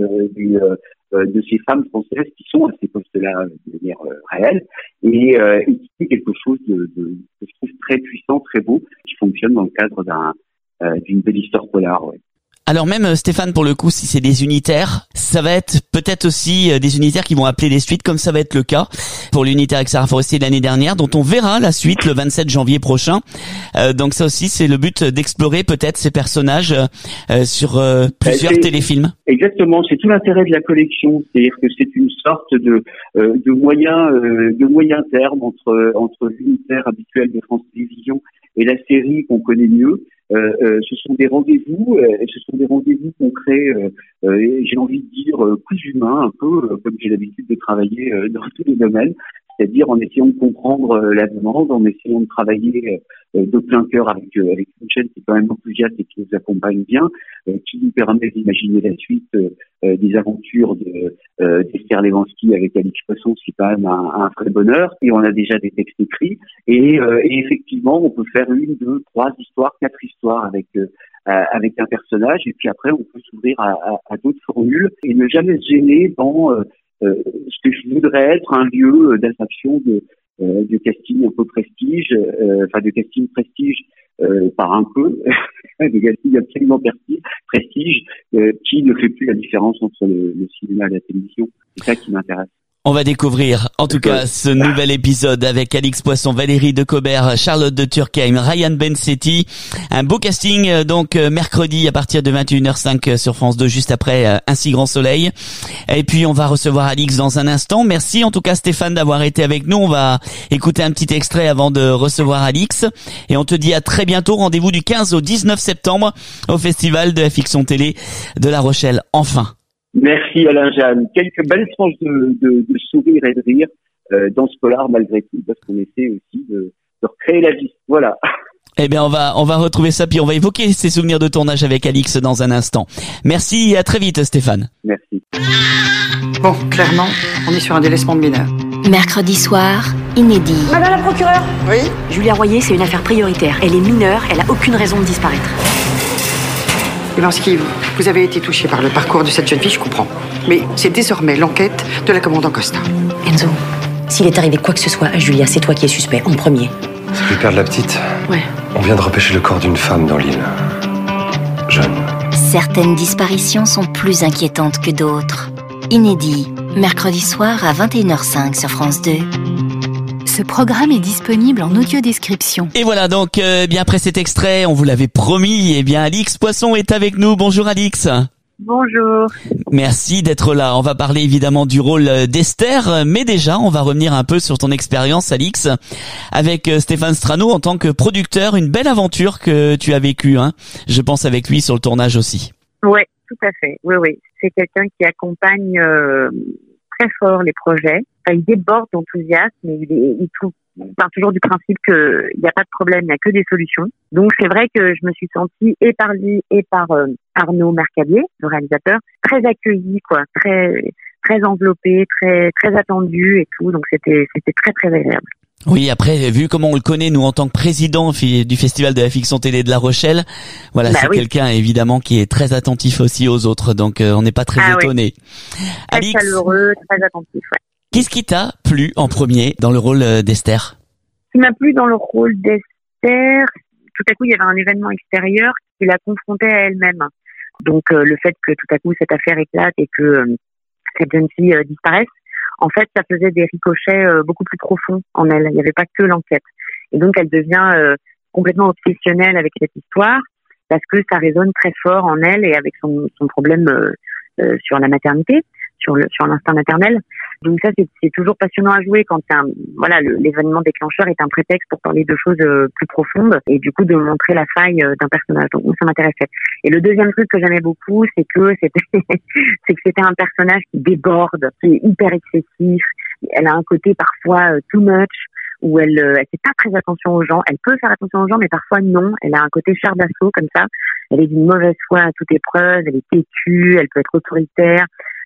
de ces femmes françaises qui sont à ces postes-là de manière réelle et qui est quelque chose que je trouve très puissant, très beau, qui fonctionne dans le cadre d'une belle histoire polar. Ouais. Alors même Stéphane, pour le coup, si c'est des unitaires, ça va être peut-être aussi des unitaires qui vont appeler les suites, comme ça va être le cas pour l'unitaire avec Sarah Forestier de l'année dernière, dont on verra la suite le 27 janvier prochain. Donc ça aussi, c'est le but d'explorer peut-être ces personnages sur plusieurs téléfilms. Exactement, c'est tout l'intérêt de la collection, c'est-à-dire que c'est une sorte de moyen terme entre l'unitaire habituel de France Télévisions et la série qu'on connaît mieux. Ce sont des rendez-vous qu'on crée, j'ai envie de dire, plus humains, un peu comme j'ai l'habitude de travailler dans tous les domaines, c'est-à-dire en essayant de comprendre la demande, en essayant de travailler de plein cœur avec une chaîne qui est quand même enthousiaste et qui nous accompagne bien, qui nous permet d'imaginer la suite des aventures d'Esther Levansky avec Alix Poisson, c'est quand même un vrai bonheur. Et on a déjà des textes écrits et effectivement, on peut faire 1, 2, 3 histoires, 4 histoires avec un personnage, et puis après on peut s'ouvrir à d'autres formules et ne jamais se gêner dans ce que je voudrais être un lieu d'attraction de casting un peu prestige, de casting prestige par un peu, de casting absolument prestige, qui ne fait plus la différence entre le cinéma et la télévision. C'est ça qui m'intéresse. On va découvrir, en tout cas, ce nouvel épisode avec Alix Poisson, Valérie Decobert, Charlotte de Turckheim, Ryan Bensetti. Un beau casting, donc, mercredi à partir de 21h05 sur France 2, juste après Un si grand soleil. Et puis, on va recevoir Alix dans un instant. Merci, en tout cas, Stéphane, d'avoir été avec nous. On va écouter un petit extrait avant de recevoir Alix. Et on te dit à très bientôt. Rendez-vous du 15 au 19 septembre au Festival de la Fiction Télé de La Rochelle. Enfin. Merci Alain Jeanne. Quelques belles tranches de sourire et de rire dans ce polar malgré tout, parce qu'on essaie aussi de recréer la vie. Voilà. Eh bien, on va retrouver ça, puis on va évoquer ces souvenirs de tournage avec Alix dans un instant. Merci et à très vite Stéphane. Merci. Bon, clairement, on est sur un délaissement de mineur. Mercredi soir, inédit. Madame la procureure. Oui. Julia Royer, c'est une affaire prioritaire. Elle est mineure, elle a aucune raison de disparaître. Levansky, vous avez été touché par le parcours de cette jeune fille, je comprends. Mais c'est désormais l'enquête de la commandant Costa. Enzo, s'il est arrivé quoi que ce soit à Julia, c'est toi qui es suspect, en premier. C'est le père de la petite. Ouais. On vient de repêcher le corps d'une femme dans l'île. Jeune. Certaines disparitions sont plus inquiétantes que d'autres. Inédit, mercredi soir à 21h05 sur France 2. Ce programme est disponible en audio-description. Et voilà donc, bien après cet extrait, on vous l'avait promis, eh bien Alix Poisson est avec nous. Bonjour Alix. Bonjour. Merci d'être là. On va parler évidemment du rôle d'Esther, mais déjà on va revenir un peu sur ton expérience Alix, avec Stéphane Strano en tant que producteur. Une belle aventure que tu as vécue, hein. Je pense avec lui sur le tournage aussi. Ouais, tout à fait. Oui. C'est quelqu'un qui accompagne très fort les projets. Enfin, il déborde d'enthousiasme, mais il part toujours du principe qu'il n'y a pas de problème, il n'y a que des solutions. Donc c'est vrai que je me suis sentie, et par lui et par Arnaud Mercadier, le réalisateur, très accueillie, quoi, très enveloppée, très attendue et tout. Donc c'était très très agréable. Oui, après, vu comment on le connaît, nous, en tant que président du Festival de la Fiction Télé de La Rochelle, voilà, c'est quelqu'un, évidemment, qui est très attentif aussi aux autres, donc on n'est pas très étonné. Très Alix, chaleureux, très attentif, ouais. Qu'est-ce qui t'a plu en premier dans le rôle d'Esther? Ce qui m'a plu dans le rôle d'Esther, tout à coup, il y avait un événement extérieur qui la confrontait à elle-même. Donc, le fait que tout à coup, cette affaire éclate et que cette jeune fille disparaisse, en fait, ça faisait des ricochets beaucoup plus profonds en elle. Il n'y avait pas que l'enquête. Et donc, elle devient complètement obsessionnelle avec cette histoire parce que ça résonne très fort en elle et avec son problème sur la maternité, sur l'instinct maternel. Donc ça, c'est toujours passionnant à jouer quand l'événement déclencheur est un prétexte pour parler de choses plus profondes et du coup de montrer la faille d'un personnage. Donc ça m'intéressait. Et le deuxième truc que j'aimais beaucoup, c'est que c'était un personnage qui déborde, qui est hyper excessif. Elle a un côté parfois too much, où elle fait pas très attention aux gens. Elle peut faire attention aux gens, mais parfois non. Elle a un côté char d'assaut comme ça. Elle est d'une mauvaise foi à toute épreuve. Elle est têtue. Elle peut être autoritaire.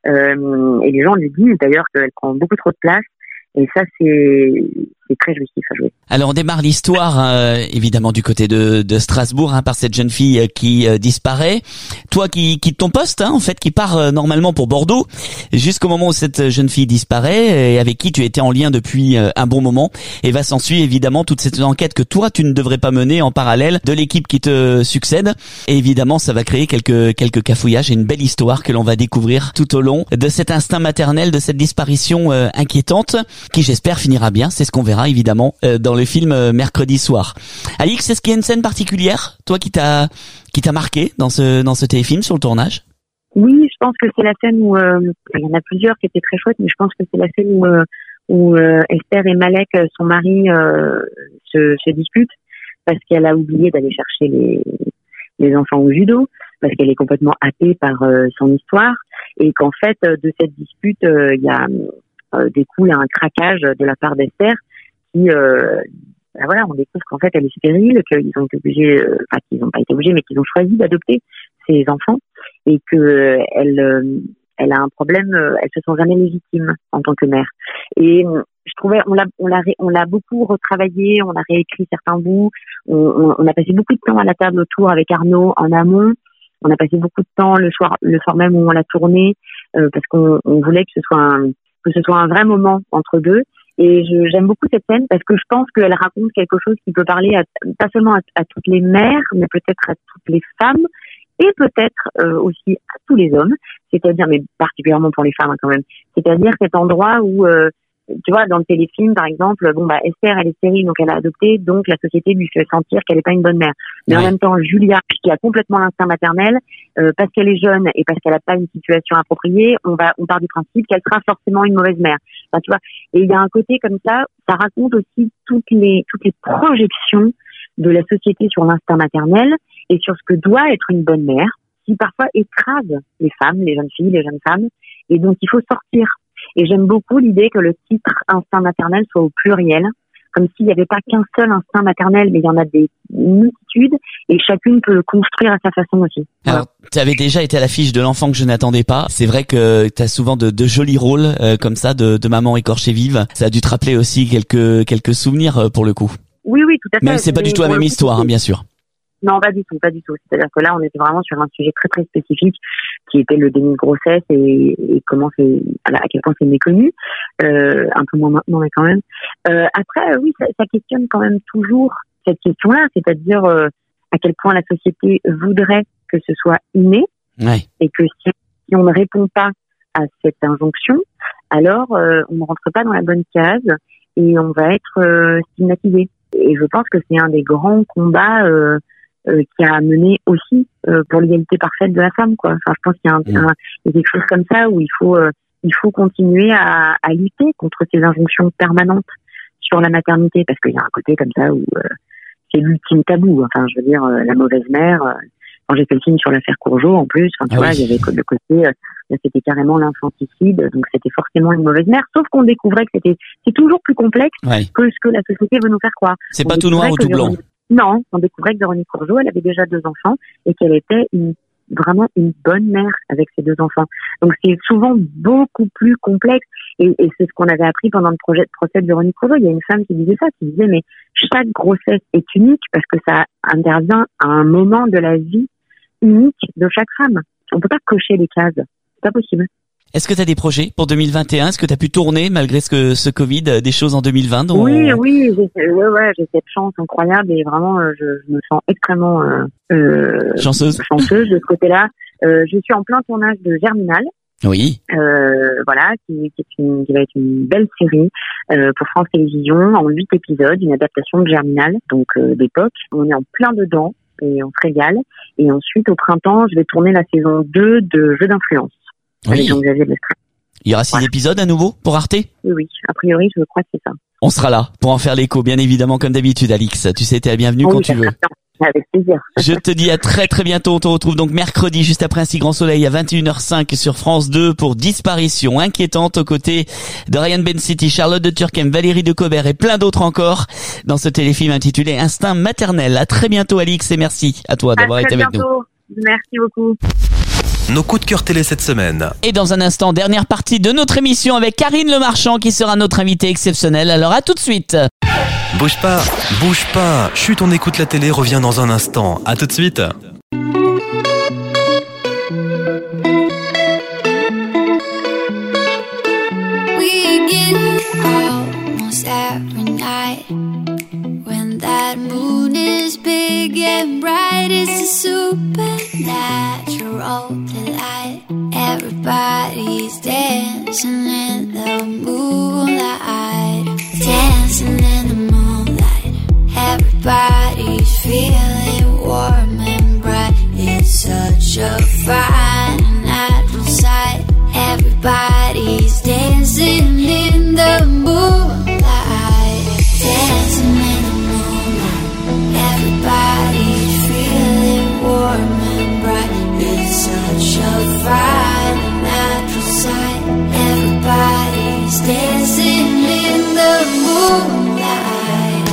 Et les gens lui disent d'ailleurs qu'elle prend beaucoup trop de place. Et ça, c'est très jouissif à jouer. Alors on démarre l'histoire évidemment du côté de Strasbourg par cette jeune fille qui disparaît. Toi qui quitte ton poste en fait, qui part normalement pour Bordeaux, jusqu'au moment où cette jeune fille disparaît et avec qui tu étais en lien depuis un bon moment. Et va s'ensuivre évidemment toute cette enquête que toi tu ne devrais pas mener en parallèle de l'équipe qui te succède. Et évidemment ça va créer quelques cafouillages et une belle histoire que l'on va découvrir tout au long de cet instinct maternel, de cette disparition inquiétante qui j'espère finira bien. C'est ce qu'on verra évidemment dans le film mercredi soir. Alix, est-ce qu'il y a une scène particulière, toi, qui t'a marqué dans ce téléfilm sur le tournage? Oui, je pense que c'est la scène où il y en a plusieurs qui étaient très chouettes, mais je pense que c'est la scène où Esther et Malek, son mari, se disputent parce qu'elle a oublié d'aller chercher les enfants au judo, parce qu'elle est complètement happée par son histoire, et qu'en fait de cette dispute il y a découle un craquage de la part d'Esther qui on découvre qu'en fait elle est stérile, qu'ils ont été obligés, qu'ils n'ont pas été obligés, mais qu'ils ont choisi d'adopter ses enfants, et que elle a un problème, elle se sent jamais légitime en tant que mère. Et je trouvais, on l'a beaucoup retravaillé, on a réécrit certains bouts, on a passé beaucoup de temps à la table autour avec Arnaud en amont. On a passé beaucoup de temps le soir même où on l'a tourné, parce qu'on voulait que ce soit un vrai moment entre deux. Et j'aime beaucoup cette scène parce que je pense qu'elle raconte quelque chose qui peut parler pas seulement à toutes les mères, mais peut-être à toutes les femmes et peut-être aussi à tous les hommes. C'est-à-dire, mais particulièrement pour les femmes quand même. C'est-à-dire cet endroit où, tu vois, dans le téléfilm par exemple, Esther elle est stérile, donc elle a adopté, donc la société lui fait sentir qu'elle n'est pas une bonne mère. Mais en même temps, Julia, qui a complètement l'instinct maternel, parce qu'elle est jeune et parce qu'elle n'a pas une situation appropriée, on part du principe qu'elle sera forcément une mauvaise mère. Enfin, tu vois. Et il y a un côté comme ça raconte aussi toutes les projections de la société sur l'instinct maternel et sur ce que doit être une bonne mère, qui parfois écrase les femmes, les jeunes filles, les jeunes femmes, et donc il faut sortir. Et j'aime beaucoup l'idée que le titre instinct maternel soit au pluriel, comme s'il n'y avait pas qu'un seul instinct maternel, mais il y en a des multitudes, et chacune peut le construire à sa façon aussi. Alors, tu avais déjà été à l'affiche de L'enfant que je n'attendais pas. C'est vrai que tu as souvent de jolis rôles comme ça, de maman écorchée vive. Ça a dû te rappeler aussi quelques souvenirs pour le coup. Oui, tout à fait. Même c'est pas du tout la même histoire, bien sûr. Non, pas du tout. C'est-à-dire que là, on était vraiment sur un sujet très très spécifique, qui était le déni de grossesse et comment à quel point c'est méconnu, un peu moins maintenant, mais quand même. Après, oui, ça questionne quand même toujours cette question-là, c'est-à-dire à quel point la société voudrait que ce soit inné, et que si on ne répond pas à cette injonction, alors on ne rentre pas dans la bonne case et on va être stigmatisé. Et je pense que c'est un des grands combats qui a mené aussi pour l'égalité parfaite de la femme, quoi. Enfin, je pense qu'il y a quelque chose comme ça où il faut continuer à lutter contre ces injonctions permanentes sur la maternité, parce qu'il y a un côté comme ça où c'est l'ultime tabou. Enfin, je veux dire, la mauvaise mère. Quand j'ai fait le film sur l'affaire Courgeot, en plus, il y avait le côté, c'était carrément l'infanticide, donc c'était forcément une mauvaise mère. Sauf qu'on découvrait que c'est toujours plus complexe que ce que la société veut nous faire croire. C'est pas tout noir ou tout blanc. Non, on découvrait que Véronique Courgeot, elle avait déjà 2 enfants et qu'elle était vraiment une bonne mère avec ses 2 enfants. Donc c'est souvent beaucoup plus complexe et c'est ce qu'on avait appris pendant le procès de Véronique Courgeot. Il y a une femme qui disait ça, qui disait mais chaque grossesse est unique parce que ça intervient à un moment de la vie unique de chaque femme. On peut pas cocher les cases, c'est pas possible. Est-ce que tu as des projets pour 2021? Est-ce que tu as pu tourner malgré ce Covid, des choses en 2020 Oui, j'ai cette chance incroyable et vraiment je me sens extrêmement chanceuse de ce côté-là. Je suis en plein tournage de Germinal. Oui. Qui va être une belle série pour France Télévisions en 8 épisodes, une adaptation de Germinal, donc d'époque. On est en plein dedans et on se régale. Et ensuite au printemps, je vais tourner la saison 2 de Jeux d'influence. Oui. Il y aura 6 épisodes à nouveau pour Arte? Oui, a priori, je crois que c'est ça. On sera là pour en faire l'écho, bien évidemment, comme d'habitude, Alix. Tu sais, t'es la bienvenue quand tu veux. Avec plaisir. Je te dis à très très bientôt. On te retrouve donc mercredi, juste après Un si grand soleil, à 21h05 sur France 2 pour Disparition inquiétante aux côtés de Ryan Bensetti, Charlotte de Turckheim, Valérie de Cobert et plein d'autres encore dans ce téléfilm intitulé Instinct maternel. À très bientôt, Alix, et merci à toi d'avoir été avec nous. Merci beaucoup. Nos coups de cœur télé cette semaine. Et dans un instant, dernière partie de notre émission avec Karine Le Marchand qui sera notre invitée exceptionnelle. Alors à tout de suite. Bouge pas, bouge pas. Chut, on écoute la télé, revient dans un instant. À tout de suite. We get almost every night when that moon is big and bright. It's a supernatural delight. Everybody's dancing in the moonlight, dancing in the moonlight. Everybody's feeling warm and bright. It's such a fine and natural sight. Everybody's dancing in the moonlight, dancing in the moonlight. Everybody's feeling warm and bright. It's such a fine and natural sight. Everybody's dancing in the moonlight.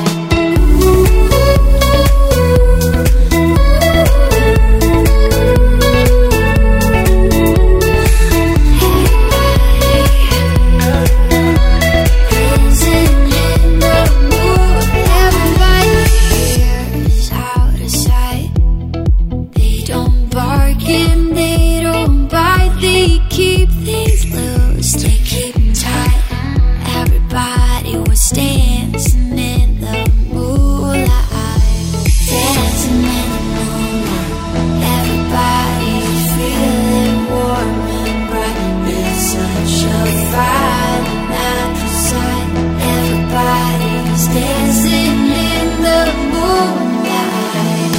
Dancing in the moonlight, dancing in the moonlight. Everybody's feeling warm and bright. It's such a fine and natural sight. Everybody's dancing in the moonlight.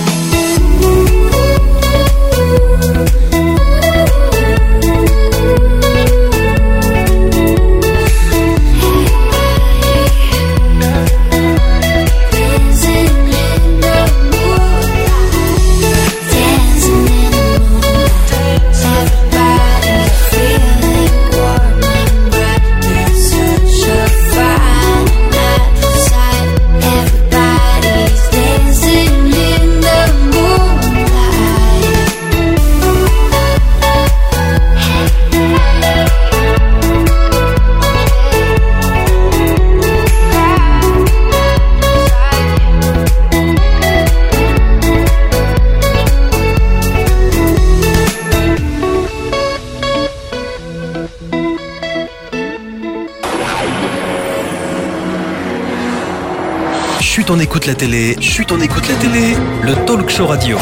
Chut, on écoute la télé. Chut, on écoute la télé. Le talk show radio.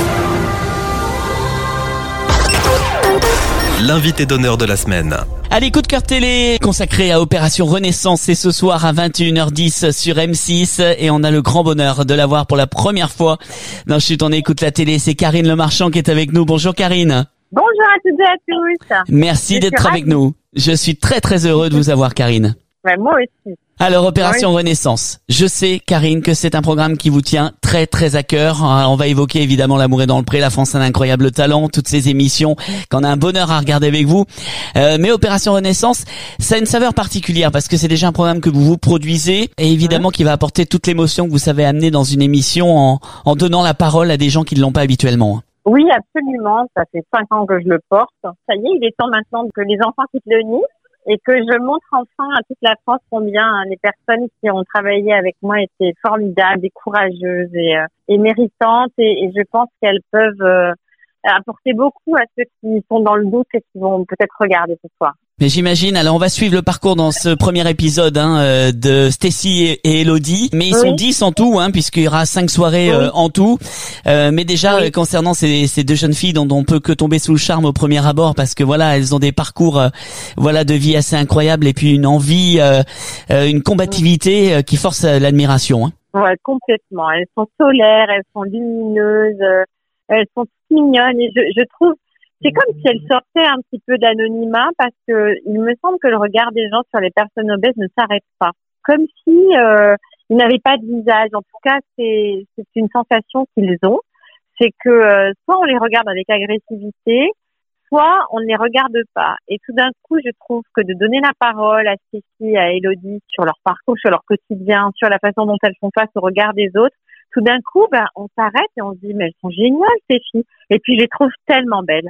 L'invité d'honneur de la semaine. Allez, coup de cœur télé consacré à Opération Renaissance, c'est ce soir à 21h10 sur M6 et on a le grand bonheur de la voir pour la première fois dans Chut, on écoute la télé. C'est Karine Le Marchand qui est avec nous. Bonjour Karine. Bonjour à toutes et à tous. Merci d'être avec nous. Je suis très très heureux de vous avoir, Karine. Ouais, moi aussi. Alors, Opération Renaissance. Je sais, Karine, que c'est un programme qui vous tient très très à cœur. On va évoquer évidemment L'amour est dans le pré, La France a un incroyable talent, toutes ces émissions qu'on a un bonheur à regarder avec vous. Mais Opération Renaissance, ça a une saveur particulière parce que c'est déjà un programme que vous produisez et évidemment qui va apporter toute l'émotion que vous savez amener dans une émission en donnant la parole à des gens qui ne l'ont pas habituellement. Oui, absolument. Ça fait 5 ans que je le porte. Ça y est, il est temps maintenant que les enfants quittent le nid. Et que je montre enfin à toute la France combien les personnes qui ont travaillé avec moi étaient formidables et courageuses et méritantes et je pense qu'elles peuvent apporter beaucoup à ceux qui sont dans le doute et qui vont peut-être regarder ce soir. Mais j'imagine, alors on va suivre le parcours dans ce premier épisode de Stacy et Elodie, mais ils sont 10 en tout, puisqu'il y aura 5 soirées en tout. Mais déjà, concernant ces deux jeunes filles dont on peut que tomber sous le charme au premier abord, parce que voilà, elles ont des parcours de vie assez incroyables et puis une envie, une combativité qui force l'admiration. Ouais, complètement. Elles sont solaires, elles sont lumineuses, elles sont mignonnes et je trouve C'est comme si elle sortait un petit peu d'anonymat parce que il me semble que le regard des gens sur les personnes obèses ne s'arrête pas. Comme si ils n'avaient pas de visage. En tout cas, c'est une sensation qu'ils ont. C'est que soit on les regarde avec agressivité, soit on ne les regarde pas. Et tout d'un coup, je trouve que de donner la parole à Stécie, à Élodie sur leur parcours, sur leur quotidien, sur la façon dont elles font face au regard des autres, tout d'un coup, on s'arrête et on se dit, mais elles sont géniales, ces filles. Et puis, je les trouve tellement belles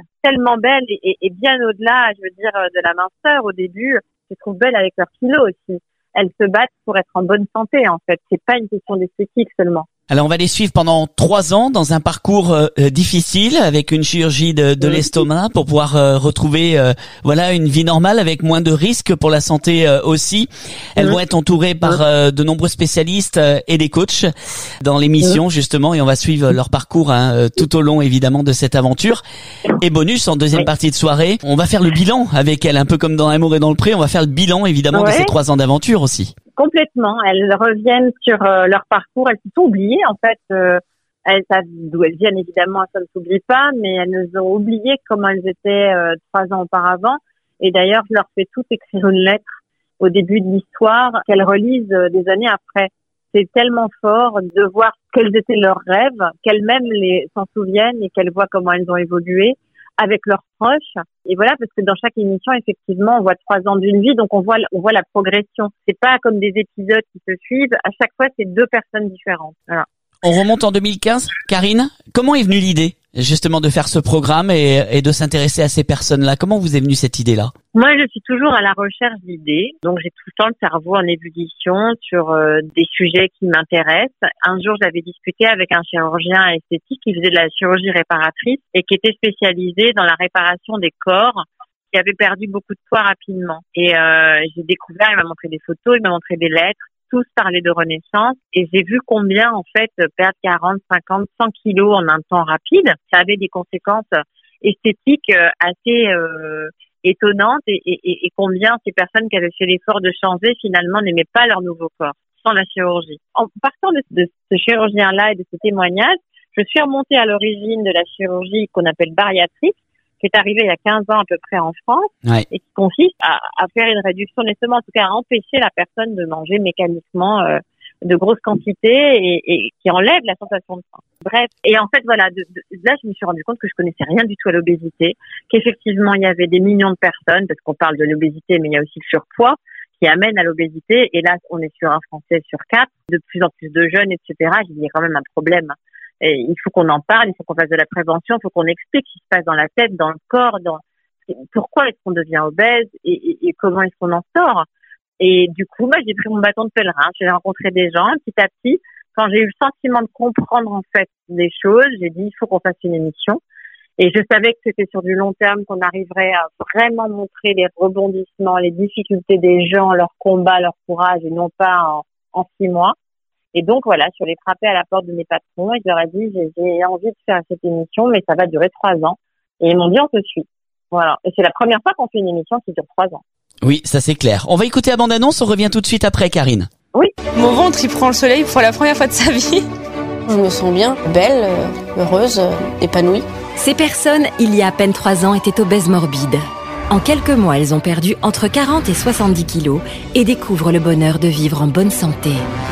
et bien au-delà, je veux dire, de la minceur au début, je les trouve belles avec leurs kilos aussi. Elles se battent pour être en bonne santé, en fait. C'est pas une question d'esthétique seulement. Alors on va les suivre pendant 3 ans dans un parcours difficile avec une chirurgie de l'estomac pour pouvoir retrouver une vie normale avec moins de risques pour la santé aussi. Elles vont être entourées par de nombreux spécialistes et des coachs dans l'émission justement, et on va suivre leur parcours tout au long évidemment de cette aventure. Et bonus, en deuxième partie de soirée, on va faire le bilan avec elles, un peu comme dans Amour et dans le pré, on va faire le bilan évidemment de ces 3 ans d'aventure aussi. Complètement. Elles reviennent sur leur parcours. Elles se sont oubliées, en fait. Elles savent d'où elles viennent, évidemment, ça ne s'oublie pas, mais elles nous ont oublié comment elles étaient 3 ans auparavant. Et d'ailleurs, je leur fais toutes écrire une lettre au début de l'histoire qu'elles relisent des années après. C'est tellement fort de voir quels étaient leurs rêves, qu'elles-mêmes s'en souviennent et qu'elles voient comment elles ont évolué avec leurs proches. Et voilà, parce que dans chaque émission, effectivement, on voit 3 ans d'une vie, donc on voit la progression. C'est pas comme des épisodes qui se suivent. À chaque fois, c'est 2 personnes différentes. Voilà. On remonte en 2015. Karine, comment est venue l'idée, justement, de faire ce programme et de s'intéresser à ces personnes-là? Comment vous est venue cette idée-là? Moi, je suis toujours à la recherche d'idées. Donc, j'ai tout le temps le cerveau en ébullition sur des sujets qui m'intéressent. Un jour, j'avais discuté avec un chirurgien esthétique qui faisait de la chirurgie réparatrice et qui était spécialisé dans la réparation des corps qui avaient perdu beaucoup de poids rapidement. Et j'ai découvert, il m'a montré des photos, il m'a montré des lettres. Tous parlaient de renaissance et j'ai vu combien, en fait, perdre 40, 50, 100 kilos en un temps rapide, ça avait des conséquences esthétiques assez étonnantes et combien ces personnes qui avaient fait l'effort de changer, finalement, n'aimaient pas leur nouveau corps sans la chirurgie. En partant de ce chirurgien-là et de ce témoignage, je suis remontée à l'origine de la chirurgie qu'on appelle bariatrique, qui est arrivée il y a 15 ans à peu près en France, et qui consiste à faire une réduction l'estomac, en tout cas à empêcher la personne de manger mécaniquement de grosses quantités et qui enlève la sensation de faim. Bref, et en fait voilà, là je me suis rendu compte que je connaissais rien du tout à l'obésité, qu'effectivement il y avait des millions de personnes, parce qu'on parle de l'obésité, mais il y a aussi le surpoids qui amène à l'obésité, et là on est sur un Français sur 4, de plus en plus de jeunes, etc. J'ai dit il y a quand même un problème. Et il faut qu'on en parle, il faut qu'on fasse de la prévention, il faut qu'on explique ce qui se passe dans la tête, dans le corps, pourquoi est-ce qu'on devient obèse et comment est-ce qu'on en sort. Et du coup, moi, j'ai pris mon bâton de pèlerin, j'ai rencontré des gens petit à petit. Quand j'ai eu le sentiment de comprendre en fait des choses, j'ai dit il faut qu'on fasse une émission. Et je savais que c'était sur du long terme qu'on arriverait à vraiment montrer les rebondissements, les difficultés des gens, leur combat, leur courage, et non pas en 6 mois. Et donc voilà, je suis allée frapper à la porte de mes patrons et je leur ai dit j'ai envie de faire cette émission, mais ça va durer 3 ans. Et ils m'ont dit on te suit. Voilà. Et c'est la première fois qu'on fait une émission qui dure 3 ans. Oui, ça c'est clair. On va écouter la bande-annonce, on revient tout de suite après, Karine. Oui. Mon ventre, il prend le soleil pour la première fois de sa vie. Je me sens bien, belle, heureuse, épanouie. Ces personnes, il y a à peine 3 ans, étaient obèses morbides. En quelques mois, elles ont perdu entre 40 et 70 kilos et découvrent le bonheur de vivre en bonne santé.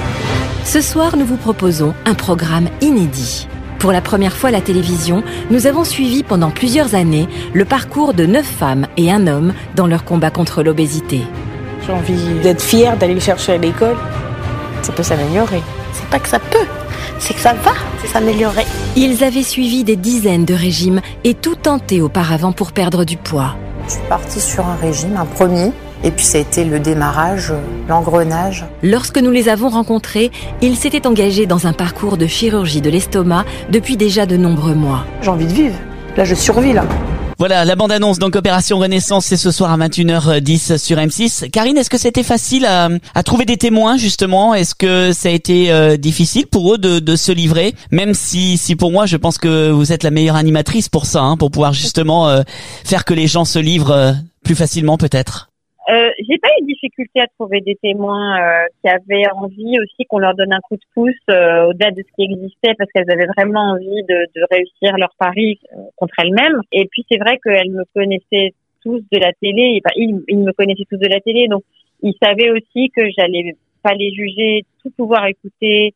Ce soir, nous vous proposons un programme inédit. Pour la première fois à la télévision, nous avons suivi pendant plusieurs années le parcours de 9 femmes et un homme dans leur combat contre l'obésité. J'ai envie d'être fière, d'aller le chercher à l'école. Ça peut s'améliorer. C'est pas que ça peut, c'est que ça va s'améliorer. Ils avaient suivi des dizaines de régimes et tout tenté auparavant pour perdre du poids. Je suis partie sur un régime, un premier. Et puis ça a été le démarrage, l'engrenage. Lorsque nous les avons rencontrés, ils s'étaient engagés dans un parcours de chirurgie de l'estomac depuis déjà de nombreux mois. J'ai envie de vivre. Là, je survis, là. Voilà, la bande-annonce, donc Opération Renaissance, c'est ce soir à 21h10 sur M6. Karine, est-ce que c'était facile à trouver des témoins, justement? Est-ce que ça a été difficile pour eux de se livrer? Même si pour moi, je pense que vous êtes la meilleure animatrice pour ça, pour pouvoir justement faire que les gens se livrent plus facilement, peut-être. J'ai pas eu de difficulté à trouver des témoins qui avaient envie aussi qu'on leur donne un coup de pouce au-delà de ce qui existait, parce qu'elles avaient vraiment envie de réussir leur pari contre elles-mêmes. Et puis c'est vrai qu'elles me connaissaient tous de la télé, ils me connaissaient tous de la télé, donc ils savaient aussi que j'allais pas les juger, tout pouvoir écouter,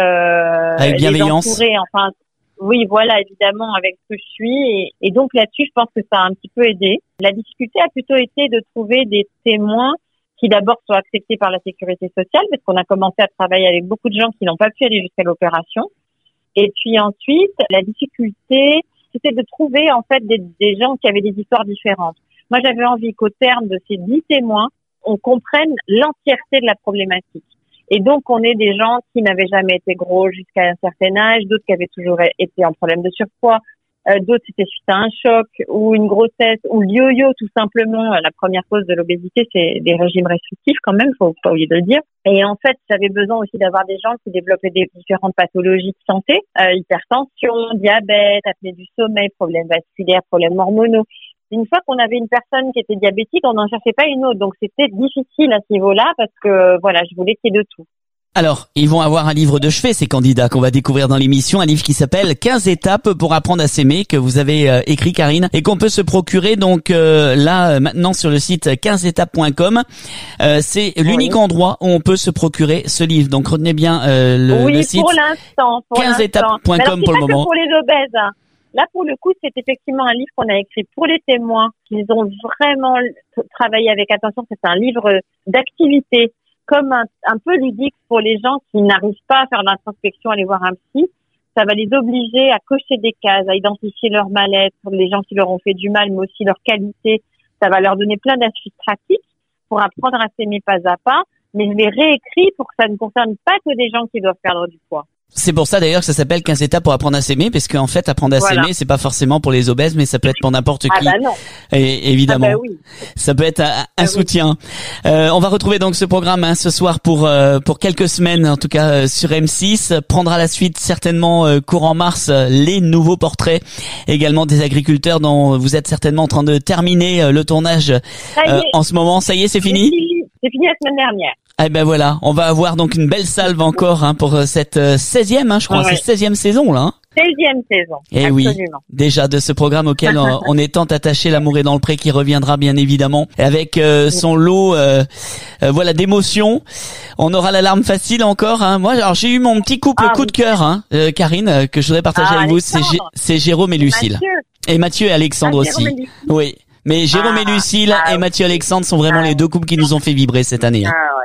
avec bienveillance. Les entourer, enfin. Oui, voilà, évidemment, avec ce que je suis. Et donc là-dessus, je pense que ça a un petit peu aidé. La difficulté a plutôt été de trouver des témoins qui d'abord soient acceptés par la sécurité sociale, parce qu'on a commencé à travailler avec beaucoup de gens qui n'ont pas pu aller jusqu'à l'opération. Et puis ensuite, la difficulté, c'était de trouver en fait des gens qui avaient des histoires différentes. Moi, j'avais envie qu'au terme de ces 10 témoins, on comprenne l'entièreté de la problématique. Et donc, on est des gens qui n'avaient jamais été gros jusqu'à un certain âge, d'autres qui avaient toujours été en problème de surpoids, d'autres c'était suite à un choc ou une grossesse ou le yo-yo tout simplement. La première cause de l'obésité, c'est des régimes restrictifs quand même, faut pas oublier de le dire. Et en fait, j'avais besoin aussi d'avoir des gens qui développaient des différentes pathologies de santé, hypertension, diabète, apnée du sommeil, problèmes vasculaires, problèmes hormonaux. Une fois qu'on avait une personne qui était diabétique, on n'en cherchait pas une autre. Donc, c'était difficile à ce niveau-là parce que, voilà, je voulais qu'il y ait de tout. Alors, ils vont avoir un livre de chevet, ces candidats, qu'on va découvrir dans l'émission, un livre qui s'appelle 15 étapes pour apprendre à s'aimer, que vous avez écrit, Karine, et qu'on peut se procurer donc maintenant sur le site 15étapes.com. C'est l'unique endroit où on peut se procurer ce livre. Donc, retenez bien le site. Oui, pour l'instant. 15étapes.com pour le moment. Pour les obèses. Là, pour le coup, c'est effectivement un livre qu'on a écrit pour les témoins, qu'ils ont vraiment travaillé avec attention. C'est un livre d'activité, comme un peu ludique pour les gens qui n'arrivent pas à faire l'introspection, à aller voir un psy. Ça va les obliger à cocher des cases, à identifier leur mal-être, les gens qui leur ont fait du mal, mais aussi leur qualité. Ça va leur donner plein d'astuces pratiques pour apprendre à s'aimer pas à pas. Mais je l'ai réécrit pour que ça ne concerne pas que des gens qui doivent perdre du poids. C'est pour ça d'ailleurs que ça s'appelle 15 étapes pour apprendre à s'aimer, parce qu'en fait apprendre à s'aimer, c'est pas forcément pour les obèses, mais ça peut être pour n'importe qui. Ah bah non. Et évidemment, oui. Ça peut être un soutien. On va retrouver donc ce programme ce soir pour quelques semaines, en tout cas sur M6. Prendra la suite certainement courant mars les nouveaux portraits, également des agriculteurs dont vous êtes certainement en train de terminer le tournage en ce moment. Ça y est, c'est fini. C'est fini la semaine dernière. Eh ben voilà, on va avoir donc une belle salve encore pour cette 16e, je crois, c'est 16e saison là. 16e saison. Et absolument. Oui, déjà de ce programme auquel on est tant attaché, L'amour est dans le pré, qui reviendra bien évidemment avec son lot voilà d'émotions. On aura la larme facile encore. Moi, alors j'ai eu mon petit couple coup de cœur, Karine, que je voudrais partager avec vous. C'est Jérôme et Lucille. Et Mathieu et Alexandre aussi. Oui. Mais Jérôme et Lucille et Mathieu et Alexandre sont vraiment les deux couples qui nous ont fait vibrer cette année.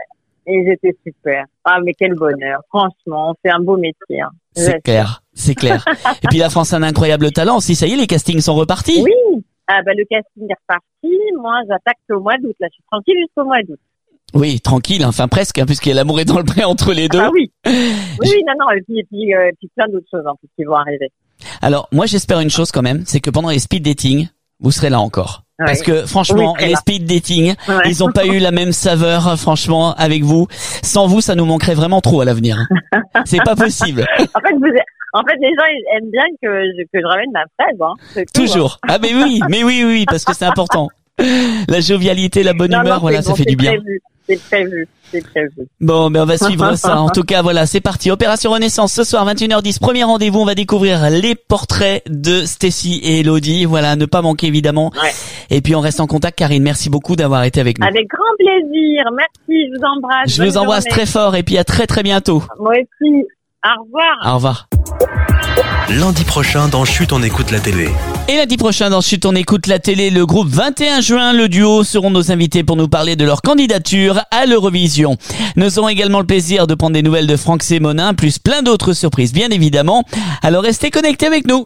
Et j'étais super. Ah, mais quel bonheur. Franchement, on fait un beau métier. C'est clair, c'est clair. Et puis la France a un incroyable talent aussi. Ça y est, les castings sont repartis. Oui. Ah, bah, le casting est reparti. Moi, j'attaque au mois d'août. Là, je suis tranquille jusqu'au mois d'août. Oui, tranquille, enfin presque, puisqu'il y a L'amour est dans le pré entre les deux. Ah oui. Oui, non, et puis plein d'autres choses en plus qui vont arriver. Alors, moi, j'espère une chose quand même, c'est que pendant les speed dating, vous serez là encore. Parce que franchement, les speed dating, ils ont pas eu la même saveur, franchement, avec vous. Sans vous, ça nous manquerait vraiment trop à l'avenir. C'est pas possible. En fait, les gens ils aiment bien que je ramène ma fraise. Toujours. Ah mais oui, parce que c'est important. La jovialité, la bonne humeur, voilà, ça fait du bien. C'est prévu. Bon, on va suivre ça. En tout cas, voilà, c'est parti. Opération Renaissance ce soir, 21h10. Premier rendez-vous. On va découvrir les portraits de Stécie et Elodie. Voilà, ne pas manquer évidemment. Et puis on reste en contact. Karine, merci beaucoup d'avoir été avec nous. Avec grand plaisir. Merci, je vous embrasse. Je vous embrasse très fort et puis à très très bientôt. Moi aussi. Au revoir. Au revoir. Lundi prochain dans Chut, on écoute la télé. Et lundi prochain dans Chut, on écoute la télé, le groupe 21 juin, le duo seront nos invités pour nous parler de leur candidature à l'Eurovision. Nous aurons également le plaisir de prendre des nouvelles de Franck Sémonin, plus plein d'autres surprises bien évidemment. Alors restez connectés avec nous.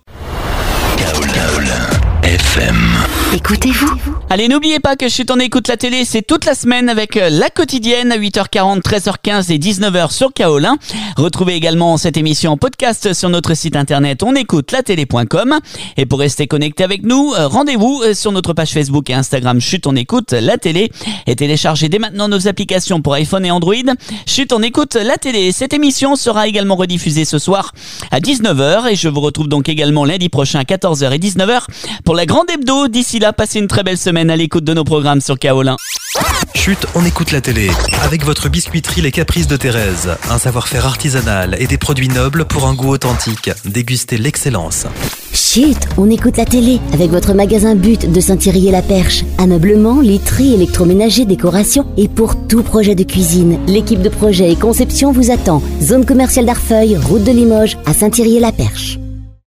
FM. Écoutez-vous. Allez, n'oubliez pas que Chut, on écoute la télé, c'est toute la semaine avec la quotidienne à 8h40, 13h15 et 19h sur Kaolin. Retrouvez également cette émission en podcast sur notre site internet onécoutelatélé.com. Et pour rester connecté avec nous, rendez-vous sur notre page Facebook et Instagram Chut, on écoute la télé. Et téléchargez dès maintenant nos applications pour iPhone et Android. Chut, on écoute la télé. Cette émission sera également rediffusée ce soir à 19h. Et je vous retrouve donc également lundi prochain à 14h et 19h pour la grande hebdo. D'ici là, passez une très belle semaine à l'écoute de nos programmes sur Kaolin. Chut, on écoute la télé. Avec votre biscuiterie Les Caprices de Thérèse. Un savoir-faire artisanal et des produits nobles pour un goût authentique. Dégustez l'excellence. Chut, on écoute la télé avec votre magasin But de Saint-Thierry-et-la-Perche. Ameublement, literie, électroménager, décoration et pour tout projet de cuisine. L'équipe de projet et conception vous attend. Zone commerciale d'Arfeuil, route de Limoges, à Saint-Thierry-et-la-Perche.